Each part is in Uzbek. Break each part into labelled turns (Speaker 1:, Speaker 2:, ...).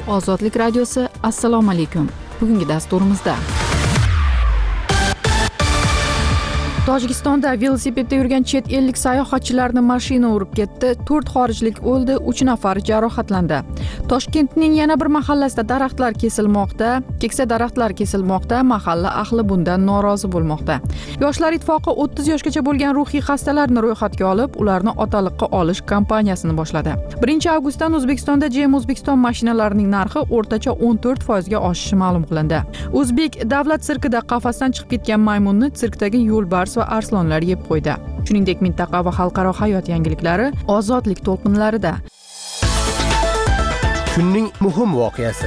Speaker 1: Ozodlik radiosi. Assalomu alaykum. Bugungi dasturimizda Tojikistonda velosipedda yurgan chet ellik sayohatchilarni mashina urib ketdi. 4 xorijlik o'ldi, 3 nafar jarohatlandi. Toshkentning yana bir mahallasida daraxtlar kesilmoqda. Keksa daraxtlar kesilmoqda. Mahalla ahli bundan norozi bo'lmoqda. Yoshlar ittifoqi 30 yoshgacha bo'lgan ruhiy xastalarni ro'yxatga olib, ularni otaliqqa olish kampaniyasini boshladi. 1 avgustdan O'zbekistonda GM O'zbekiston mashinalarining narxi o'rtacha 14% ga oshishi ma'lum qilindi. O'zbek davlat sirkida qafasdan chiqib ketgan maymunni sirkdagi yo'lbars va arslonlar yeb qo'ydi. Shuningdek, mintaqa va xalqaro hayot yangiliklari ozodlik to'lqinlarida.
Speaker 2: Kunning muhim voqeasi.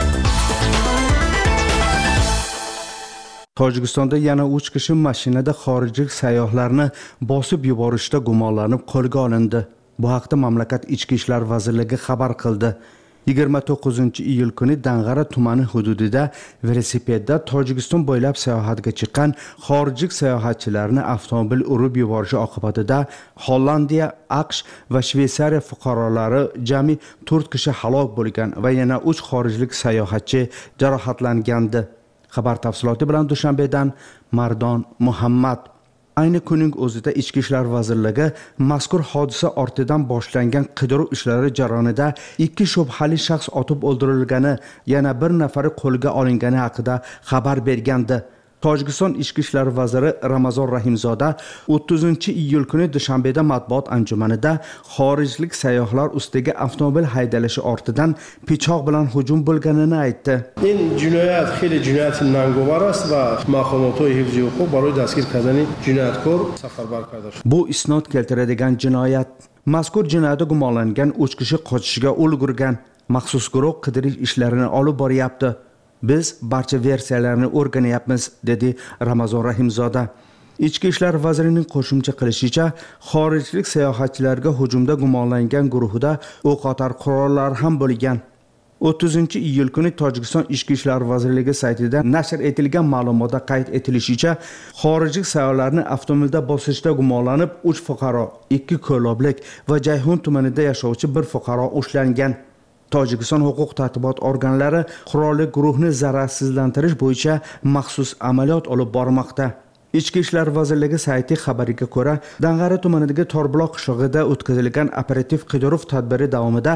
Speaker 2: Tojikistonda yana 3 kishi mashinada xorijlik sayyohlarni bosib yuborishda gumonlanib qo'lga olindi. Bu haqda mamlakat Ichki ishlar vazirligi xabar qildi. 29-iyul kuni Dang'ara tumani hududida velosipedda Tojikiston bo'ylab sayohatga chiqqan xorijlik sayohatchilarni avtomobil urib yuborishi oqibatida Hollandiya, AQSh va Shveysariya fuqarolari jami 4 kishi halok bo'lgan va yana 3 xorijlik sayohatchi jarohatlangandi. Xabar tafsiloti bilan Dushanbedan Mardon Muhammad. Ayni kunning o'zida Ichki ishlar vazirligi mazkur hodisa ortidan boshlangan qidiruv ishlari jarayonida 2 shubhali shaxs otib o'ldirilgani, yana bir nafari qo'lga olingani haqida xabar bergandi. Tojikiston Ichki ishlar vaziri Ramazon Rahimzoda 30-iyul kuni Dushanbeda matbuot anjumanida xorijlik sayyohlar ustiga avtomobil haydalishi ortidan pichoq bilan hujum bo'lganini aytdi.
Speaker 3: این جنایت خیلی جنایت نانگوار است و مقامات حفظی حقوق برای دستگیر کردن جنایتکار سفربر کرده شد.
Speaker 2: Bu isnod keltiradigan jinoyat. Mazkur jinoyatda gumonlangan 3 kishi qochishga ulgurgan. Maxsus guruh qidirish ishlarini olib boryapti. Biz barcha versiyalarni o'rganyapmiz, dedi Ramazon Rahimzoda. Ichki ishlar vazirining qo'shimcha qilishicha, xorijlik sayohatchilarga hujumda gumonlangan guruhida o'qotar qurollar ham bo'lgan. 30-iyul kuni Tojikiston Ichki ishlar vazirligi saytida nashr etilgan ma'lumotda qayd etilishicha, xorijlik sayyohlarni avtomobilda bosishda gumonlanib 3 fuqaro, 2 ko'loblik va Jayhun tumanida yashovchi 1 fuqaro ushlangan. Tojikiston huquq tartibot organlari qurolli guruhni zararsizlantirish bo'yicha maxsus amaliyot olib bormoqda. Ichki ishlar vazirligi sayti xabariga ko'ra, Dang'ara tumanidagi Torbuloq qishlog'ida o'tkazilgan operativ qidiruv tadbiri davomida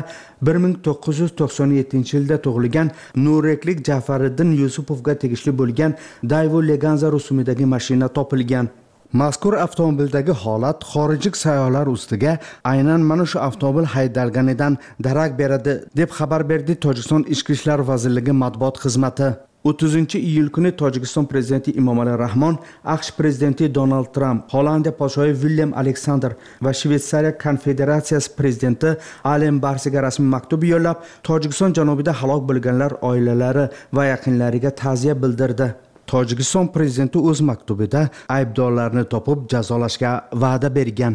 Speaker 2: 1997-yilda tug'ilgan Nureklik Jafariddin Yusupovga tegishli bo'lgan Daewoo Leganza rusumidagi mashina topilgan. Mazkur avtomobildagi holat xorijlik sayyohlar ustiga aynan mana shu avtomobil haydalganidan darak beradi, deb xabar berdi Tojikiston Ichki ishlar vazirligi matbuot xizmati. 30-iyul kuni Tojikiston prezidenti Emomali Rahmon, AQSh prezidenti Donald Trump, Hollandiya podshohi Willem Alexander va Shveysariya konfederatsiyasi prezidenti Alen Barsiga rasmiy maktub yo'llab, Tojikiston janubida halok bo'lganlar oilalari va yaqinlariga ta'ziya bildirdi. Tojikiston prezidenti o'z maktubida aybdorlarni topib jazolashga va'da bergan.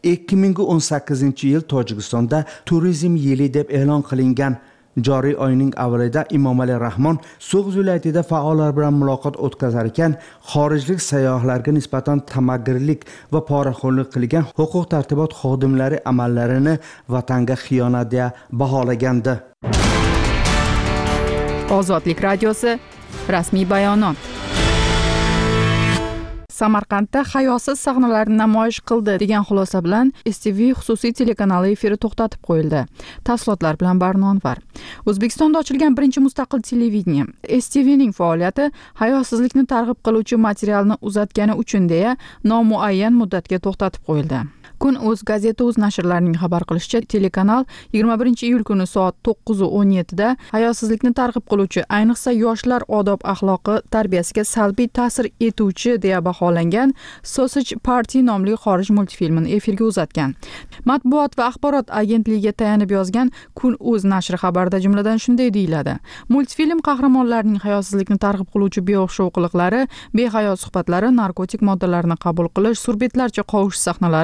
Speaker 2: 2018-yil Tojikistonda turizm yili deb e'lon qilingan. Joriy oyning avvalida Emomali Rahmon So'g'd viloyatida faollar bilan muloqot o'tkazar ekan, xorijlik sayyohlarga nisbatan tamagirlik va poraxo'rlik qilgan huquq tartibot xodimlari amallarini vatanga xiyonat deya baholagandi.
Speaker 1: Ozodlik radiosi rasmiy bayonot. Samarqandda hayosiz sahnalarni namoyish qildi degan xulosa bilan STV xususiy telekanali efiri to'xtatib qo'yildi. Tafsilotlar bilan Barno Anvar. O'zbekistonda ochilgan birinchi mustaqil televideniya STVning faoliyati hayosizlikni targ'ib qiluvchi materialni uzatgani uchun deya nomuayyan muddatga to'xtatib qo'yildi. Kun o'z gazeta o'z nashrlarining xabar qilishicha, telekanal 21-iyul kuni soat 9:17 da hayosizlikni targ'ib qiluvchi, ayniqsa yoshlar odob axloqi tarbiyasiga salbiy ta'sir etuvchi deya baholangan Sausage Party nomli xorij multfilmini efirga uzatgan. Matbuot va axborot agentligiga tayanib yozgan Kun o'z nashri xabarida jumladan shunday deyiladi: Multfilm qahramonlarining hayosizlikni targ'ib qiluvchi beo'xshov qiliqlari, behayo suhbatlari, narkotik moddalarni qabul qilish, surbetlarcha qovush sahnalari,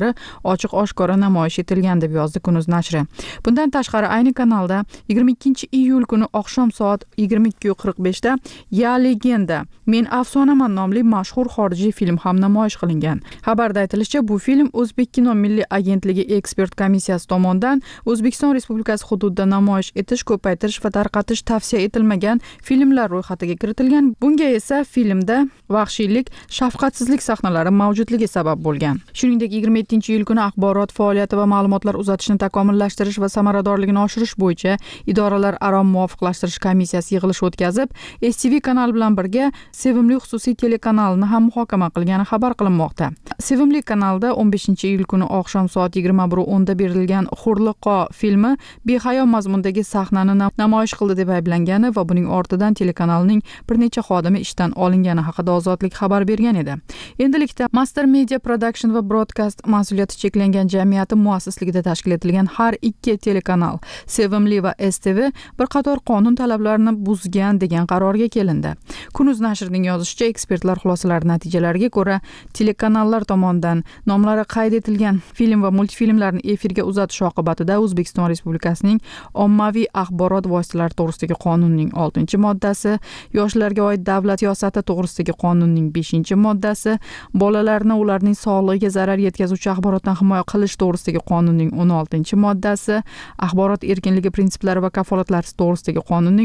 Speaker 1: ochiq oshkora namoyish etilgan deb yozdi Kunuz nashri. Bundan tashqari ayni kanalda 22 iyul kuni oqshom soat 22:45 da Ya Legenda, Men afsonaman nomli mashhur xorijiy film ham namoyish qilingan. Xabarda aytilishicha, bu film O'zbek kino milliy agentligi ekspert komissiyasi tomonidan O'zbekiston Respublikasi hududida namoyish etish, ko'paytirish va tarqatish tavsiya etilmagan filmlar ro'yxatiga kiritilgan. Bunga esa filmda vahshiylik, shafqatsizlik sahnalari mavjudligi sabab bo'lgan. Shuningdek, 27-iyul kuni axborot faoliyati va ma'lumotlar uzatishni takomillashtirish va samaradorligini oshirish bo'yicha idoralararo muvofiqlashtirish komissiyasi yig'ilish o'tkazib, STV kanali bilan birga Sevimli xususiy telekanalini ham muhokama qilgani xabar qilinmoqda. Sevimli kanalda 15-iyul kuni oqshom soat 21:10 da berilgan Hurliqo filmi behayo mazmundagi sahnani namoyish qildi deb ayblangani va buning ortidan telekanalning bir necha xodimi ishdan olingani haqida Ozodlik xabar bergan edi. Endilikda Master Media Production va Broadcast mas'uliyati cheklangan jamiyati muassisligida tashkil etilgan har ikki telekanal Sevimli va STV bir qator qonun talablarini buzgan degan qarorga kelindi. Kunuz nashrining yozishicha, ekspertlar xulosalari natijalariga ko'ra telekanallar tomonidan nomlari qayd etilgan film va multfilmlarni efirga uzatish oqibatida O'zbekiston Respublikasining ommaviy axborot vositalari to'g'risidagi qonunning 6-moddasi, yoshlarga oid davlat siyosati to'g'risidagi qonunning 5-moddasi, bolalarni ularning sog'lig'iga zarar yetkazuvchi axborotdan himoya qilish to'g'risidagi qonunning 16-moddasi, axborot erkinligi prinsiplari va kafolatlari to'g'risidagi qonunning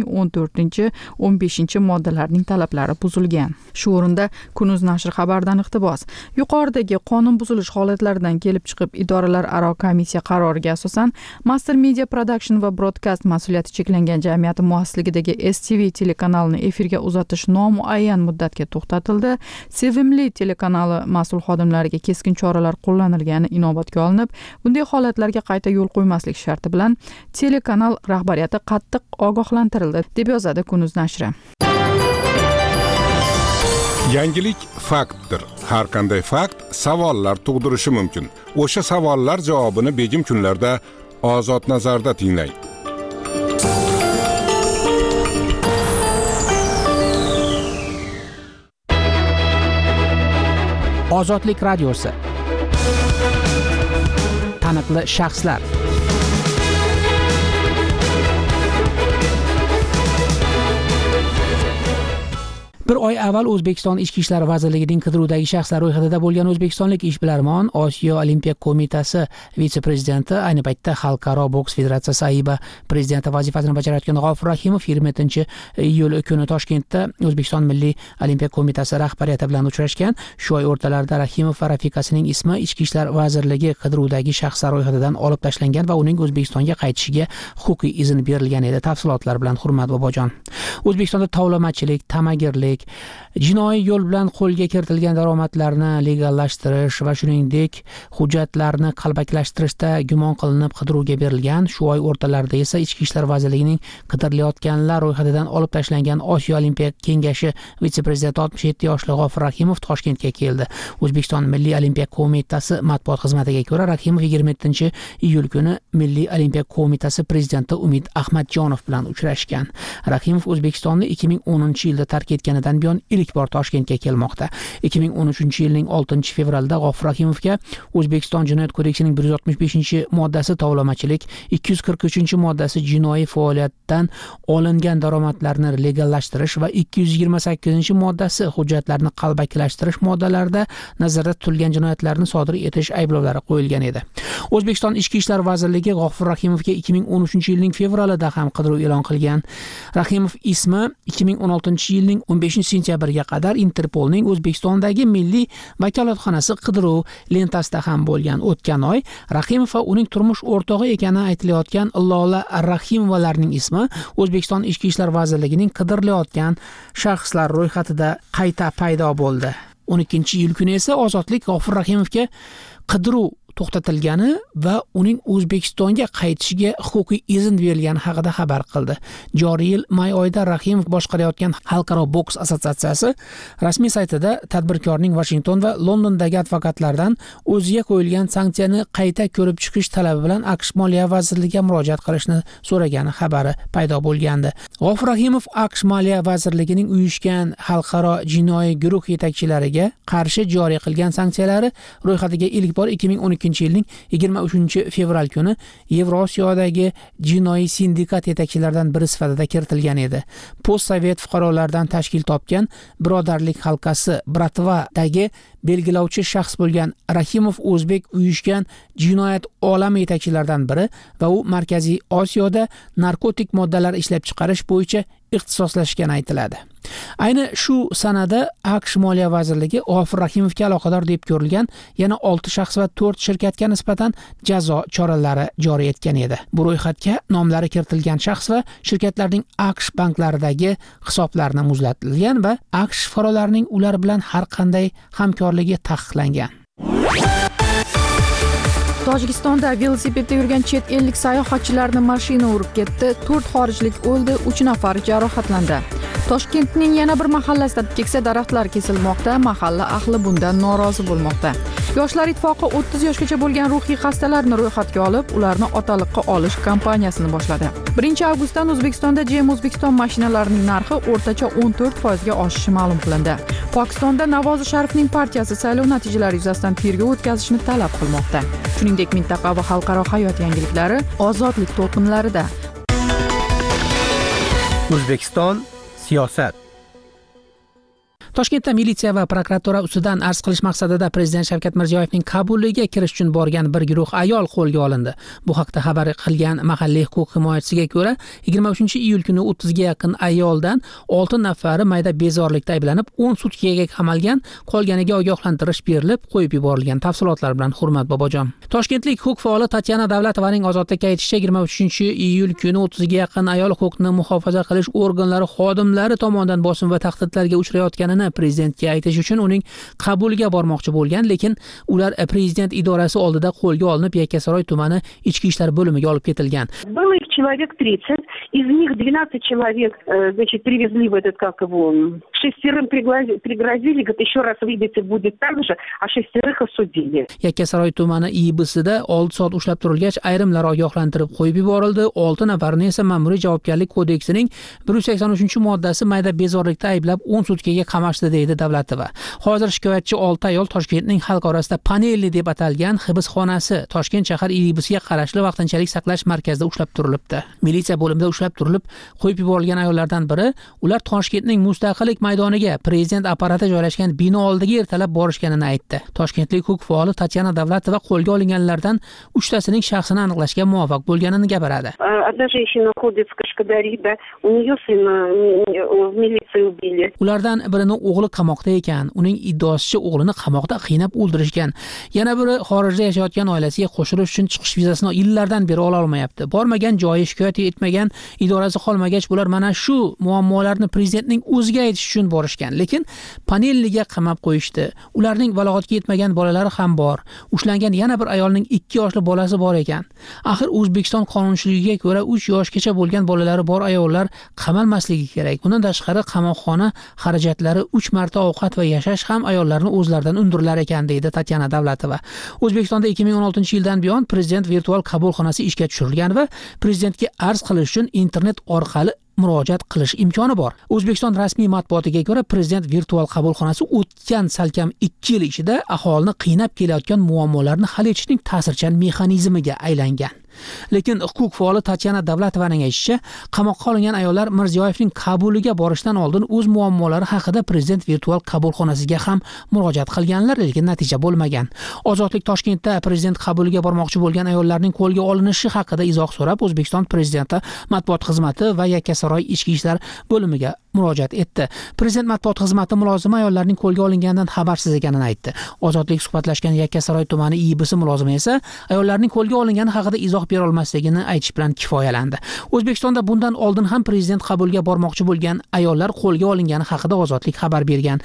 Speaker 1: 14-15-moddalarining talablari buzilgan. Shu o'rinda Kunuz nashri xabardan iqtibos. Yuqoridagi qonun buzilish holatlaridan kelib chiqib, idoralararo komissiya qaroriga asosan Master Media Production va Broadcast mas'uliyati cheklangan jamiyati muassisligidagi STV telekanalini efirga uzatish nomuayyan muddatga to'xtatildi. Sevimli telekanali mas'ul xodimlariga keskin choralar qo'llanilgani inobatga olinib, bunday holatlarga qayta yo'l qo'ymaslik sharti bilan telekanal rahbariyati qattiq ogohlantirildi deb yozadi Kunuz nashri.
Speaker 4: Yangilik faktdir. Har qanday fakt savollar tug'dirishi mumkin. O'sha savollar javobini begim kunlarda Ozod nazarda tinglang.
Speaker 5: Ozodlik radiosi. Taniqli shaxslar. Bir oy avval O'zbekiston Ichki ishlar vazirligining qidiruvdagi shaxslar ro'yxatida bo'lgan o'zbekistonlik ishbilarmon Osiyo Olimpiya qo'mitasi vitse-prezidenti, ayni paytda Xalqaro boks federatsiyasi AIBA prezidenti vazifasini bajarayotgan G'ofur Rahimov 27-iyul kuni Toshkentda O'zbekiston Milliy Olimpiya qo'mitasi rahbariyati bilan uchrashgan. Shu oy o'rtalarida Rahimov va rafiqasining ismi Ichki ishlar vazirligi qidiruvdagi shaxslar ro'yxatidan olib tashlangan va uning O'zbekistonga qaytishiga huquqiy izn berilgan edi. Tafsilotlar bilan Hurmat Bobojon. O'zbekistonda tovlamachilik, tamagirlik, jinoiy yo'l bilan qo'lga kiritilgan daromadlarni legallashtirish va shuningdek hujjatlarni qalbakilashtirishda gumon qilinib qidiruvga berilgan. Shu oy o'rtalarida esa Ichki ishlar vazirligining qidirilayotganlar ro'yxatidan olib tashlangan Osiyo Olimpiya kengashi vitse-prezidenti 67 yoshli G'ofur Rahimov Toshkentga keldi. O'zbekiston Milliy Olimpiya qo'mitasi matbuot xizmatiga ko'ra, Rahimov 27-iyul kuni Milliy Olimpiya qo'mitasi prezidenti Umid Ahmadjonov bilan uchrashgan. Rahimov O'zbekistonni 2010-yilda tark etganidan buyon ilk bor Toshkentga kelmoqda. 2013-yilning 6-fevralda G'ofur Rahimovga O'zbekiston Jinoyat kodeksining 165-moddasi tovlamachilik, 243-moddasi jinoiy faoliyatdan olingan daromadlarni legallashtirish va 228-moddasi hujjatlarni qalbakilashtirish moddalarida nazarda tutilgan jinoyatlarni sodir etish ayblovlari qo'yilgan edi. O'zbekiston Ichki ishlar vazirligi G'ofur Rahimovga 2013-yilning fevralida ham qidiruv e'lon qilgan. Rahimov ismi 2016-yilning 15-sentyabrga qadar Interpolning O'zbekistondagi milliy vakolatxonasi qidiruv lentasida ham bo'lgan. O'tgan oy Rahimov va uning turmush o'rtog'i ekani aytilayotgan Lola Rahimovalarning ismi O'zbekiston Ichki ishlar vazirligining qidirilayotgan shaxslar ro'yxatida qayta paydo bo'ldi. 12-iyul kuni esa Ozodlik G'ofur Rahimovga qidiruv to'xtatilgani va uning O'zbekistonga qaytishiga huquqiy izn berilgani haqida xabar qildi. Joriy yil may oyida Rahimov boshqarayotgan Xalqaro boks assotsiatsiyasi rasmiy saytida tadbirkorning Washington va Londondagi advokatlardan o'ziga qo'yilgan sanksiyani qayta ko'rib chiqish talabi bilan AQSh Moliya vazirligiga murojaat qilishni so'ragani xabari paydo bo'lgandi. G'ofur Rahimov AQSh Moliya vazirligining uyushgan xalqaro jinoiy guruh yetakchilariga qarshi joriy qilgan sanksiyalari ro'yxatiga ilk bor 2012 2022-yilning 23-fevral kuni Yevrosiyodagi jinoiy sindikat yetakchilaridan biri sifatida kiritilgan edi. Postsovet fuqarolardan tashkil topgan Birodarlik halqasi Bratvadagi belgilovchi shaxs bo'lgan Rahimov O'zbek uyushgan jinoyat olami yetakchilaridan biri va u Markaziy Osiyoda narkotik moddalar ishlab chiqarish bo'yicha ixtisoslashgani aytiladi. Ayni shu sanada AQSh Moliya vazirligi G'ofur Rahimovga aloqador deb ko'rilgan yana 6 shaxs va 4 shirkatga nisbatan jazo choralari joriy etgan edi. Bu ro'yxatga nomlari kiritilgan shaxs va shirkatlarning AQSh banklaridagi hisoblarini muzlatilgan va AQSh fuqarolarining ular bilan har qanday hamkorligi taqiqlangan.
Speaker 1: Tojikistonda velosipedda yurgan chet ellik sayohatchilarni mashina urib ketdi. 4 xorijlik o'ldi, 3 nafar jarohatlandi. Toshkentning yana bir mahallasida keksa daraxtlar kesilmoqda. Mahalla ahli bundan norozi bo'lmoqda. Yoshlar ittifoqi 30 yoshgacha bo'lgan ruhiy xastalarni ro'yxatga olib, ularni otaliqqa olish kampaniyasini boshladi. 1-avgustdan O'zbekistonda GM O'zbekiston mashinalarining narxi o'rtacha 14% ga oshishi ma'lum qilindi. Pokistonda Navoz Sharifning partiyasi saylov natijalari yuzasidan tergov o'tkazishni talab qilmoqda. Shuningdek, mintaqa va xalqaro hayot yangiliklari ozodlik to'lqinlarida.
Speaker 6: O'zbekiston siyosat.
Speaker 5: Toshkentda militsiya va prokuratura ustidan arz qilish maqsadida Prezident Shavkat Mirziyoyevning qabuliga kirish uchun borgan bir guruh ayol qo'lga olindi. Bu haqda xabar qilgan mahalliy huquq himoyachisiga ko'ra, 23-iyul kuni 30 ga yaqin ayoldan 6 nafari mayda bezorilikda ayblanib, 10 sutkaga qamalgan, qolganiga ogohlantirish berilib, qo'yib yuborilgan. Tafsilotlar bilan Hurmat Bobojon. Toshkentlik huquq faoli Tatyana Davlatovaning ozodlikka aytishicha, 23-iyul kuni 30 ga yaqin ayol huquqni muhofaza qilish organlari xodimlari tomonidan bosim va tahdidlarga uchrayotganini prezidentga aytish uchun uning qabuliga bormoqchi bo'lgan, lekin ular prezident idorasi oldida qo'lga olinib, Yakkasaroy tumani ichki ishlar bo'limiga olib ketilgan.
Speaker 7: Было их человек 30, из них 12 человек, значит, привезли в этот, как его, 6 пригрозили, говорит, еще раз выйдете, будет так же, а 6 осудили.
Speaker 5: Yakkasaroy tumani IBSida 6 soat ushlab turilgach, ayrimlar ogohlantirib qo'yib yuborildi, 6 nafarni esa ma'muriy javobgarlik kodeksining 183-moddasi mayda bezorilikda ayblab 10 sutkaga qamashdi deydi Davlatova. Hozir shikoyatchi 6 ayol Toshkentning xalq orasida panelli deb atalgan hibsxonasi Toshkent shahar IBSga qarashli vaqtinchalik saqlash markazida ushlab turilibdi. Militsiya bo'limida ushlab turilib, qo'yib yuborilgan ayollardan biri, ular Toshkentning Mustaqillik maydoniga prezident apparati joylashgan bino oldiga ertalab borishganini aytdi. Toshkentlik huquq faoli Tatyana Davlatova qo'lga olinganlardan 3 tasining shaxsini aniqlashga muvaffaq bo'lganini gapiradi.
Speaker 7: Одна женщина ходит в Кашкадарida, у нее сына в милиции убили.
Speaker 5: Ulardan birini o'g'li qamoqda ekan, uning iddaosicha o'g'lini qamoqda qiynab o'ldirishgan. Yana biri xorijda yashayotgan oilasiga qo'shilish uchun chiqish vizasini yillardan beri ola olmayapti. Bormagan joyi, shikoyat etmagan idorasi qolmagach, bular mana shu muammolarni prezidentning o'ziga aytish uchun borishgan, lekin panelliga qamab qo'yishdi. Ularning balog'atga yetmagan bolalari ham bor. Ushlangan yana bir ayolning 2 yoshli bolasi bor ekan. Axir O'zbekiston qonunchiligiga ko'ra 3 yoshgacha bo'lgan bolalari bor ayollar qamalmasligi kerak. Bundan tashqari qamoqxona xarajatlari 3 marta ovqat va yashash ham ayollarni o'zlaridan undirilar ekan, deydi Tatyana Davlatova. O'zbekistonda 2016-yildan buyon prezident virtual qabulxonasi ishga tushirilgan va prezidentga arz qilish uchun internet orqali murojaat qilish imkoni bor. O'zbekiston rasmiy matbuotiga ko'ra, prezident virtual qabulxonasi o'tgan salkam 2 yil ichida aholini qiynab kelayotgan muammolarni hal etishning ta'sirchan mexanizmiga aylangan. Lekin huquq faoli Tatyana Davlatovaning aytishicha, qamoqqa olingan ayollar Mirziyoyevning qabuliga borishdan oldin o'z muammolari haqida prezident virtual qabulxonasiga ham murojaat qilganlar, lekin natija bo'lmagan. Ozodlik Toshkentda prezident qabuliga bormoqchi bo'lgan ayollarning qo'lga olinishi haqida izoh so'rab, O'zbekiston prezidenti matbuot xizmati va Yakkasaroy ichki ishlar bo'limiga murojaat etdi. Prezident matbuot xizmati mulozimi ayollarning qo'lga olinganidan xabarsiz ekanini aytdi. Ozodlik suhbatlashgan Yakkasaroy tumani IBS mulozimi esa ayollarning qo'lga olingani haqida izoh bera olmasligini aytish bilan kifoyalandi. O'zbekistonda bundan oldin ham prezident qabuliga bormoqchi bo'lgan ayollar qo'lga olingani haqida Ozodlik xabar bergan.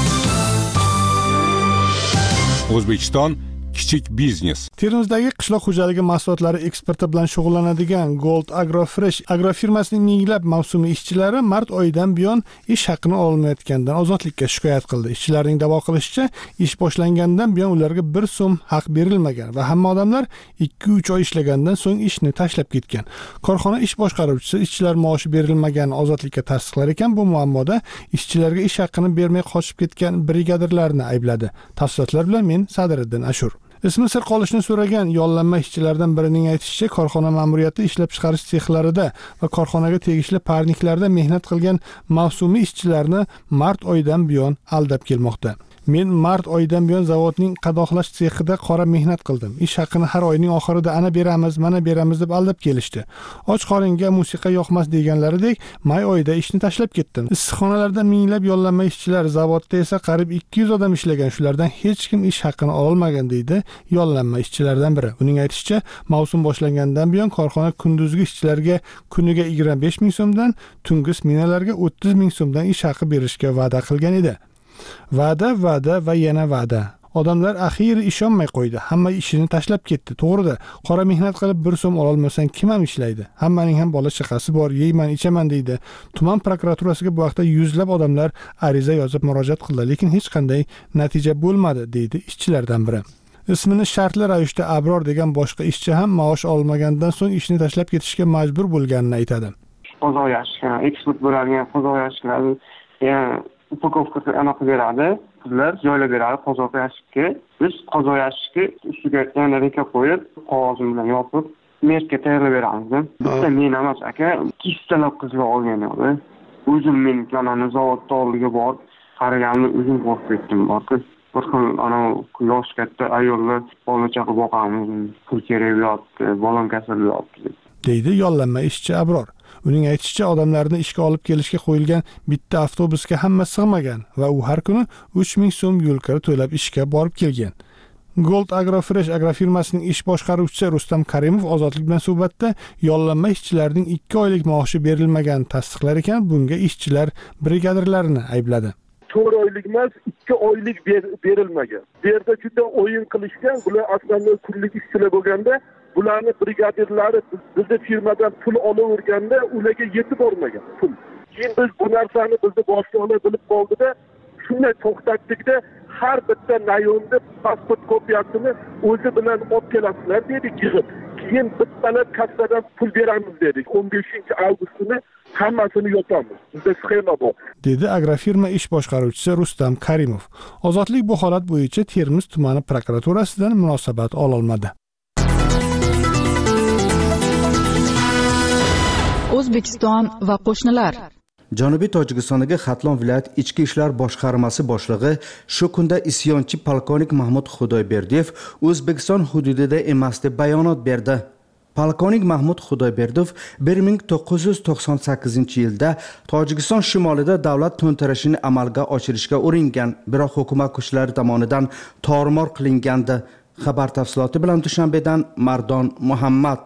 Speaker 4: O'zbekiston kichik biznes.
Speaker 8: Termizdagi qishloq xo'jaligi mahsulotlari eksporti bilan shug'ullanadigan Gold Agrofresh agrofirmasining minglab mavsumiy ishchilari mart oyidan buyon ish haqini olmayotganidan Ozodlikka shikoyat qildi. Ishchilarning da'vo qilishicha, ish boshlangandan buyon ularga 1 so'm haq berilmagan va hamma odamlar 2-3 oy ishlagandan so'ng ishni tashlab ketgan. Korxona ish boshqaruvchisi ishchilar maoshi berilmaganini Ozodlikka tasdiqlar ekan, bu muammoda ishchilarga ish haqini bermay qochib ketgan brigadirlarni aybladi. Tafsilotlar bilan men Sadiriddin Ashur. Ismi sir qolishni so'ragan yollanma ishchilardan birining aytishicha, korxona ma'muriyati ishlab chiqarish sexlarida va korxonaga tegishli parniklarda mehnat qilgan mavsumiy ishchilarni mart oyidan buyon aldab kelmoqda. Men mart oyidan buyon zavodning qadoqlash sexida qora mehnat qildim. Ish haqini har oyning oxirida ana beramiz, mana beramiz deb aldab kelishdi. Och qoringa musiqa yoqmas deganlaridek, may oyida ishni tashlab ketdim. Issiqxonalarda minglab yollanma ishchilar, zavodda esa qariyb 200 odam ishlagan. Shulardan hech kim ish haqini ololmagan deydi yollanma ishchilardan biri. Uning aytishicha, mavsum boshlangandan buyon korxona kunduzgi ishchilarga kuniga 25 ming so'mdan, tungi smenalarga 30 ming so'mdan ish haqi berishga va'da qilgan edi. Va'da va yana va'da. Odamlar axiyri ishonmay qo'ydi. Hamma ishini tashlab ketdi. To'g'rida, qora mehnat qilib 1 so'm ola olmasang kim ham ishlaydi? Hammaning ham bola chaqasi bor, yeyman, ichaman deydi. Tuman prokuraturasiga bu vaqtda yuzlab odamlar ariza yozib murojaat qildi, lekin hech qanday natija bo'lmadi, deydi ishchilardan biri. Ismini shartli ravishda Abror degan boshqa ishchi ham maosh olmagandan so'ng ishni tashlab ketishga majbur bo'lganini aytadi.
Speaker 9: Qozoq yashgan, eksport bo'ladigan qozoq yashlar, upakovkasi anaqa beradi, qizlar joylab beradi qozoq yashikka. Biz qozoq yashikka ustiga yana reka qo'yib, qog'oz bilan yopib, merkka tayyorlab beramiz. Bitta men emas aka, 200 talab qizlar olgan edi. O'zim men kanalni zavodda oldiga borib, qaraganimda o'zim qo'rqib ketdim. Bir xil yosh katta ayollar bola chaqa boqamiz, pul kerak bo'lyapti, bolam kasal bo'lyapti,
Speaker 8: deydi yollanma ishchi Abror. Uning aytishicha, odamlarni ishga olib kelishga qo'yilgan bitta avtobusga hamma sig'magan va u har kuni 3000 so'm yo'l kira to'lab ishga borib kelgan. Gold Agrofresh agrofirmasining ish boshqaruvchisi Rustam Karimov ozodlik bilan suhbatda yollanma ishchilarning 2 oylik maoshi berilmagan tasdiqlar ekan, bunga ishchilar brigadirlarini aybladi.
Speaker 10: 4 oylik emas, 2 oylik berilmagan. Bu yerda juda o'yin qilishgan, bular aslida kunlik ishchilar bo'lganda, bularni brigadirlari bizning firmadan pul olaverganda, ularga yetib bormagan pul. Keyin biz bu narsani bizni boshliqlar bilib qoldida, shunday to'xtatdikda, har bitta rayonda pasport kopiyasini o'zi bilan olib kelasizlar dedik yig'ib. Keyin bittalar kassadan pul beramiz dedik. 15-avgust kuni hammasini yopamiz. Bizda sxema bor,
Speaker 8: dedi agrofirma ish boshqaruvchisi Rustam Karimov. Ozodlik bu holat bo'yicha Termiz tumani prokuraturasidan munosabat ola olmadi.
Speaker 1: O'zbekiston va qo'shnilar.
Speaker 2: Janubiy Tojikistondagi Xatlon viloyat ichki ishlar boshqarmasi boshlig'i shu kunda isyonchi polkovnik Mahmud Xudoyberdiyev O'zbekiston hududida emas deb bayonot berdi. Polkovnik Mahmud Xudoyberdiyev 1998-yilda Tojikiston shimolida davlat to'ntarishini amalga oshirishga uringan, biroq hukumat kuchlari tomonidan tormor qilingandi. Xabar tafsiloti bilan Dushanbedan Mardon Muhammad.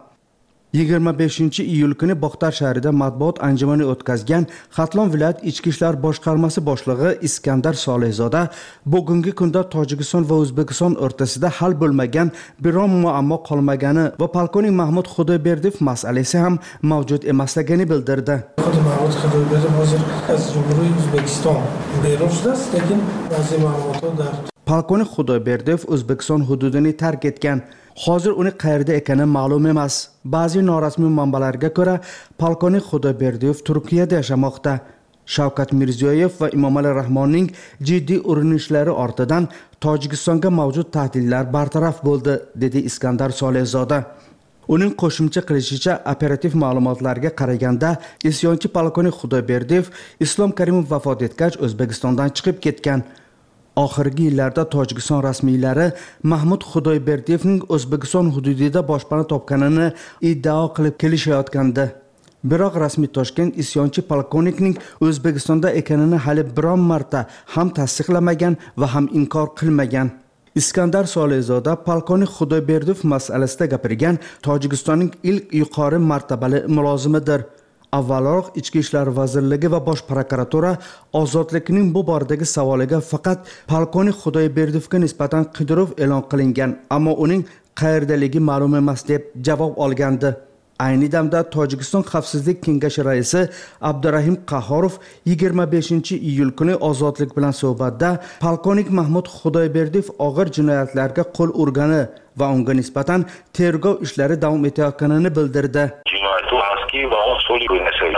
Speaker 2: 25-iyul kuni Bog'tar shahrida matbuot anjumani o'tkazgan Xatlon viloyat ichki ishlar boshqarmasi boshlig'i Iskandar Solihzoda bugungi kunda Tojikiston va O'zbekiston o'rtasida hal bo'lmagan biron muammo qolmagani va polkovnik Mahmud Xudoyberdiyev masalasi ham mavjud emasligini bildirdi.
Speaker 11: Mahmud Xudoyberdiyev hozir Jumhuriy O'zbekiston berushdas, lekin ba'zi ma'lumotlar
Speaker 2: polkovnik Xudoyberdiyev O'zbekiston hududini tark etgan. Hozir uni qayerda ekani ma'lum emas. Ba'zi norasmiy manbalarga ko'ra, polkovnik Xudoyberdiyev Turkiyada yashamoqda. Shavkat Mirziyoyev va Emomali Rahmonning jiddiy urinishlari ortidan Tojikistonga mavjud tahdidlar bartaraf bo'ldi, dedi Iskandar Solihzoda. Uning qo'shimcha qilishicha, operativ ma'lumotlarga qaraganda, isyonchi polkovnik Xudoyberdiyev Islom Karimov vafot etgach O'zbekistondan chiqib ketgan. Oxirgi yillarda Tojikiston rasmiylari Mahmud Xudoyberdiyevning O'zbekiston hududida boshpana topganini iddao qilib kelishayotgandi. Biroq rasmiy Toshkent isyonchi polkovnikning O'zbekistonda ekanini hali biron marta ham tasdiqlamagan va ham inkor qilmagan. Iskandar Solihzoda polkovnik Xudoyberdiyev masalasida gapirgan Tojikistonning ilk yuqori martabali mulozimidir. Avvalroq Ichki ishlar vazirligi va Bosh prokuratura ozodlikning bu boradagi savoliga faqat polkovnik Xudoyberdiyevga nisbatan qidiruv e'lon qilingan, ammo uning qayerdaligi ma'lum emas deb javob olgandi. Ayni damda Tojikiston Xavfsizlik kengashi raisi Abdurahim Qahhorov 25-iyul kuni ozodlik bilan suhbatda polkovnik Mahmud Xudoyberdiyev og'ir jinoyatlarga qo'l urgani va unga nisbatan tergov ishlari davom etayotganini bildirdi.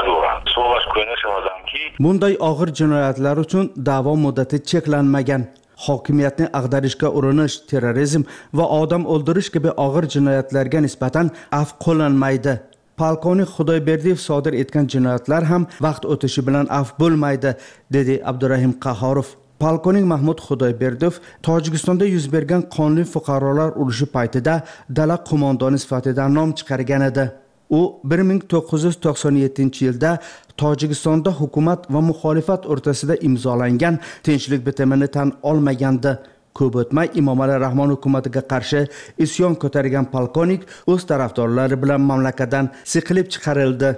Speaker 2: Bunday og'ir jinoyatlar uchun da'vo muddati cheklanmagan. hokimiyatni ag'darishga urinish, terrorizm va odam o'ldirish kabi og'ir jinoyatlarga nisbatan afv qo'llanmaydi. Polkovnik Xudoyberdiyev sodir etgan jinoyatlar ham vaqt o'tishi bilan afv bo'lmaydi, dedi Abdurahim Qahorov. Polkovnik Mahmud Xudoyberdiyev Tojikistonda yuz bergan qonli fuqarolar urushi paytida dala qo'mondoni sifatida nom chiqargan edi. U 1997-yilda Tojikistonda hukumat va muxolifat o'rtasida imzolangan tinchlik bitimini tan olmagandi. Ko'p o'tmay Emomali Rahmon hukumatiga qarshi isyon ko'targan polkovnik o'z tarafdorlari bilan mamlakatdan siqilib chiqarildi.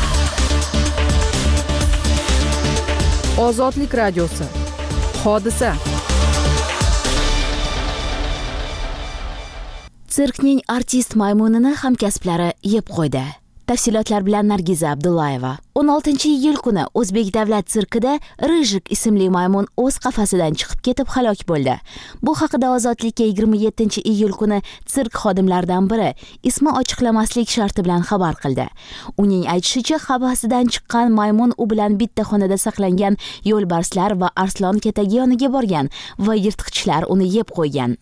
Speaker 1: Ozodlik radiosi. Hodisa.
Speaker 12: Sirkning artist maymunini hamkasblari yeb qo'ydi. Tafsilotlar bilan Nargiza Abdullayeva. 16-iyul kuni O'zbek davlat sirkida Rijik ismli maymun o'z qafasidan chiqib ketib halok bo'ldi. Bu haqida Ozodlikka 27-iyul kuni sirk xodimlaridan biri ismi ochiqlamaslik sharti bilan xabar qildi. Uning aytishicha, qafasidan chiqqan maymun u bilan bitta xonada saqlangan yo'lbarslar va arslon ketagi yoniga borgan va yirtqichlar uni yeb qo'ygan.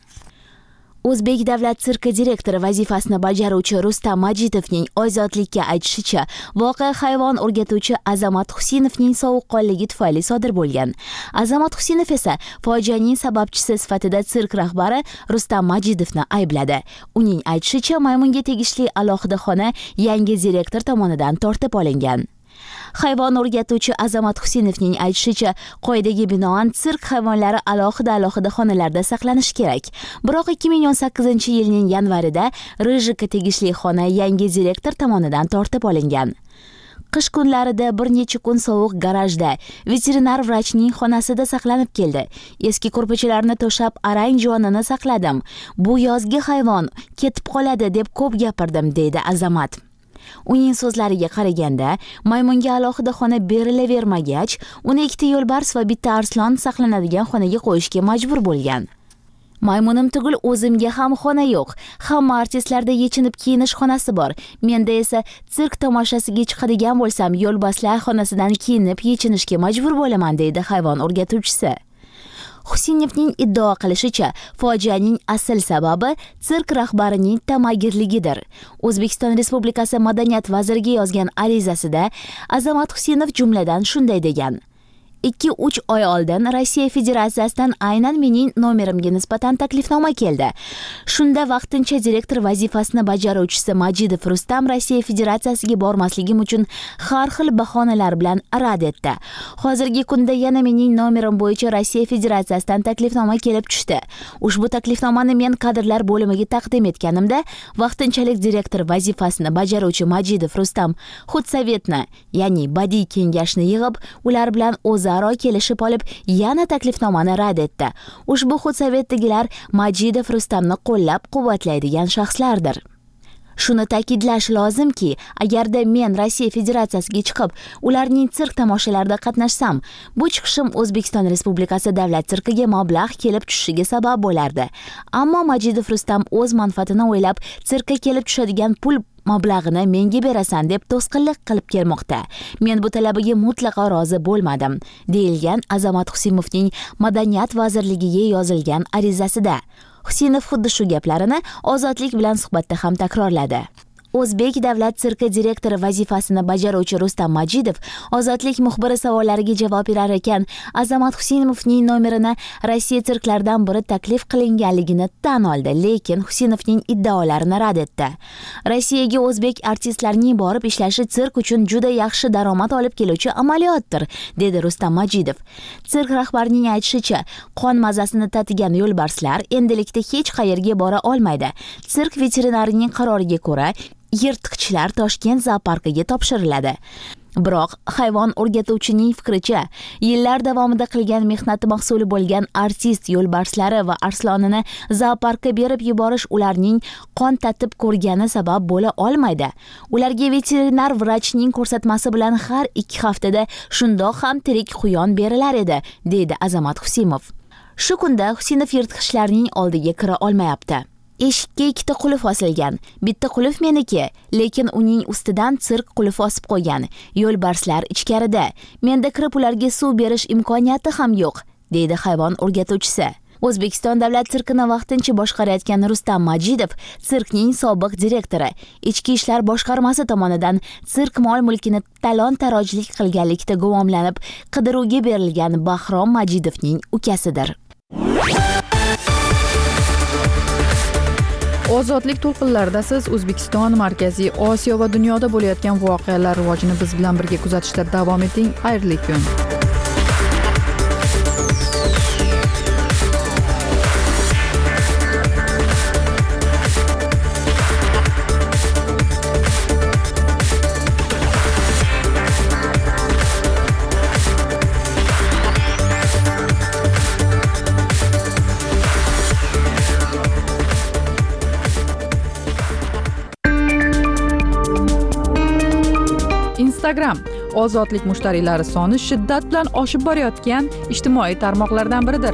Speaker 12: O'zbek davlat sirki direktori vazifasini bajaruvchi Rustam Majidovning Ozodlikka aytishicha, voqea hayvon o'rgatuvchi Azamat Husinovning sovuqqonligi tufayli sodir bo'lgan. Azamat Husinov esa fojianing sababchisi sifatida sirk rahbari Rustam Majidovni aybladi. Uning aytishicha, maymunga tegishli alohida xona yangi direktor tomonidan tortib olingan. Hayvon o'rgatuvchi Azamat Husinovning aytishicha, qoidaga binoan sirk hayvonlari alohida xonalarda saqlanishi kerak. Biroq 2018-yilning yanvarida Rijikka tegishli xona yangi direktor tomonidan tortib olingan. Qish kunlarida bir necha kun sovuq garajda veterinar vrachning xonasida saqlanib keldi. Eski ko'rpachalarni to'shab arang jonini saqladim. Bu yozgi hayvon ketib qoladi deb ko'p gapirdim, deydi Azamat. Uning so'zlariga qaraganda, maymunga alohida xona berilavermagach, uni ikkita yo'lbars va bitta arslon saqlanadigan xonaga qo'yishga majbur bo'lgan. Maymunim tugul o'zimga ham xona yo'q. Hamma artistlarda yechinib kiyinish xonasi bor. Menda esa sirk tomoshasiga chiqadigan bo'lsam, yo'lbarslar xonasidan kiyinib yechinishga majbur bo'laman, deydi hayvon o'rgatuvchisi. Husinovning iddao qilishicha, fojianing asl sababi sirk rahbarining tamagirligidir. O'zbekiston Respublikasi Madaniyat vaziriga yozgan arizasida Azamat Husinov jumladan shunday degan: 2-3 oy oldin Rossiya Federatsiyasidan aynan mening nomerimga nisbatan taklifnoma keldi. Shunda vaqtincha direktor vazifasini bajaruvchisi Majidov Rustam Rossiya Federatsiyasiga bormasligim uchun har xil bahonalar bilan rad etdi. Hozirgi kunda yana mening nomerim bo'yicha Rossiya Federatsiyasidan taklifnoma kelib tushdi. Ushbu taklifnomani men kadrlar bo'limiga taqdim etganimda, vaqtinchalik direktor vazifasini bajaruvchi Majidov Rustam Xudsovetni, ya'ni badiiy kengashni yig'ib, ular bilan o'zaro kelishib olib, yana taklifnomani rad etdi. Ushbu Xudsovetdagilar Majidov Rustamni qo'llab-quvvatlaydigan shaxslardir. Shuni ta'kidlash lozimki, agarda men Rossiya Federatsiyasiga chiqib, ularning sirk tomoshalarida qatnashsam, bu chiqishim O'zbekiston Respublikasi davlat sirkiga mablag' kelib tushishiga sabab bo'lardi. Ammo Majidov Rustam o'z manfaatini o'ylab, sirkka kelib tushadigan pul mablag'ini menga berasan deb to'sqinlik qilib kelmoqda. Men bu talabiga mutlaqo rozi bo'lmadim, deyilgan Azamat Husinovning Madaniyat vazirligiga yozilgan arizasida. Husinov xuddi shu gaplarini Ozodlik bilan suhbatda ham takrorladi. O'zbek davlat sirki direktori vazifasini bajaruvchi Rustam Majidov Ozodlik muxbiri savollariga javob berar ekan, Azamat Husinovning nomerini Rossiya sirklaridan biri taklif qilinganligini tan oldi, lekin Husinovning iddaolarini rad etdi. Rossiyaga o'zbek artistlarining borib ishlashi sirk uchun juda yaxshi daromad olib keluvchi amaliyotdir, dedi Rustam Majidov. Sirk rahbarining aytishicha, qon mazasini tatigan yo'lbarslar endilikda hech qayerga bora olmaydi. Sirk veterinarining qaroriga ko'ra yirtqichlar Toshkent zooparkiga topshiriladi. Biroq hayvon o'rgatuvchining fikricha, yillar davomida qilgan mehnati mahsuli bo'lgan artist yo'lbarslari va arslonini zooparkka berib yuborish ularning qon tatib ko'rgani sabab bo'la olmaydi. Ularga veterinar vrachning ko'rsatmasi bilan har 2 haftada shundoq ham tirik quyon berilar edi, deydi Azamat Husinov. Shu kunda Husinov yirtqichlarning oldiga kira olmayapti. Eshikka 2 qulf osilgan. Bitta qulf meniki, lekin uning ustidan sirk qulf osib qo'ygan. Yo'lbarslar ichkarida. Menda kirib ularga suv berish imkoniyati ham yo'q, deydi hayvon o'rgatuvchisi. O'zbekiston davlat sirkini vaqtincha boshqarayotgan Rustam Majidov sirkning sobiq direktori, Ichki ishlar boshqarmasi tomonidan sirk mol-mulkini talon-tarojlik qilganlikda gumonlanib, qidiruvga berilgan Bahrom Majidovning ukasidir.
Speaker 1: Ozodlik to'lqinlarida siz O'zbekiston, Markaziy Osiyo va dunyoda bo'layotgan voqealar rivojini biz bilan birga kuzatishda davom eting. Xayrli kun. Instagram ozodlik mushtariylari soni shiddat bilan oshib borayotgan ijtimoiy tarmoqlardan biridir.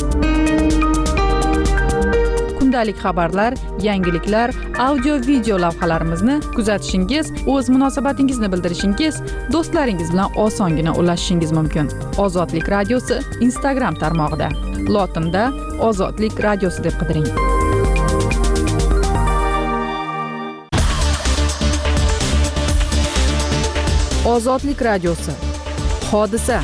Speaker 1: Kundalik xabarlar, yangiliklar, audio-video lavhalarimizni kuzatishingiz, o'z munosabatingizni bildirishingiz, do'stlaringiz bilan osongina ulashishingiz mumkin. Ozodlik radiosi Instagram tarmog'ida. Lotinda Ozodlik radiosi deb qidiring. Ozodlik radiosi. Hodisa.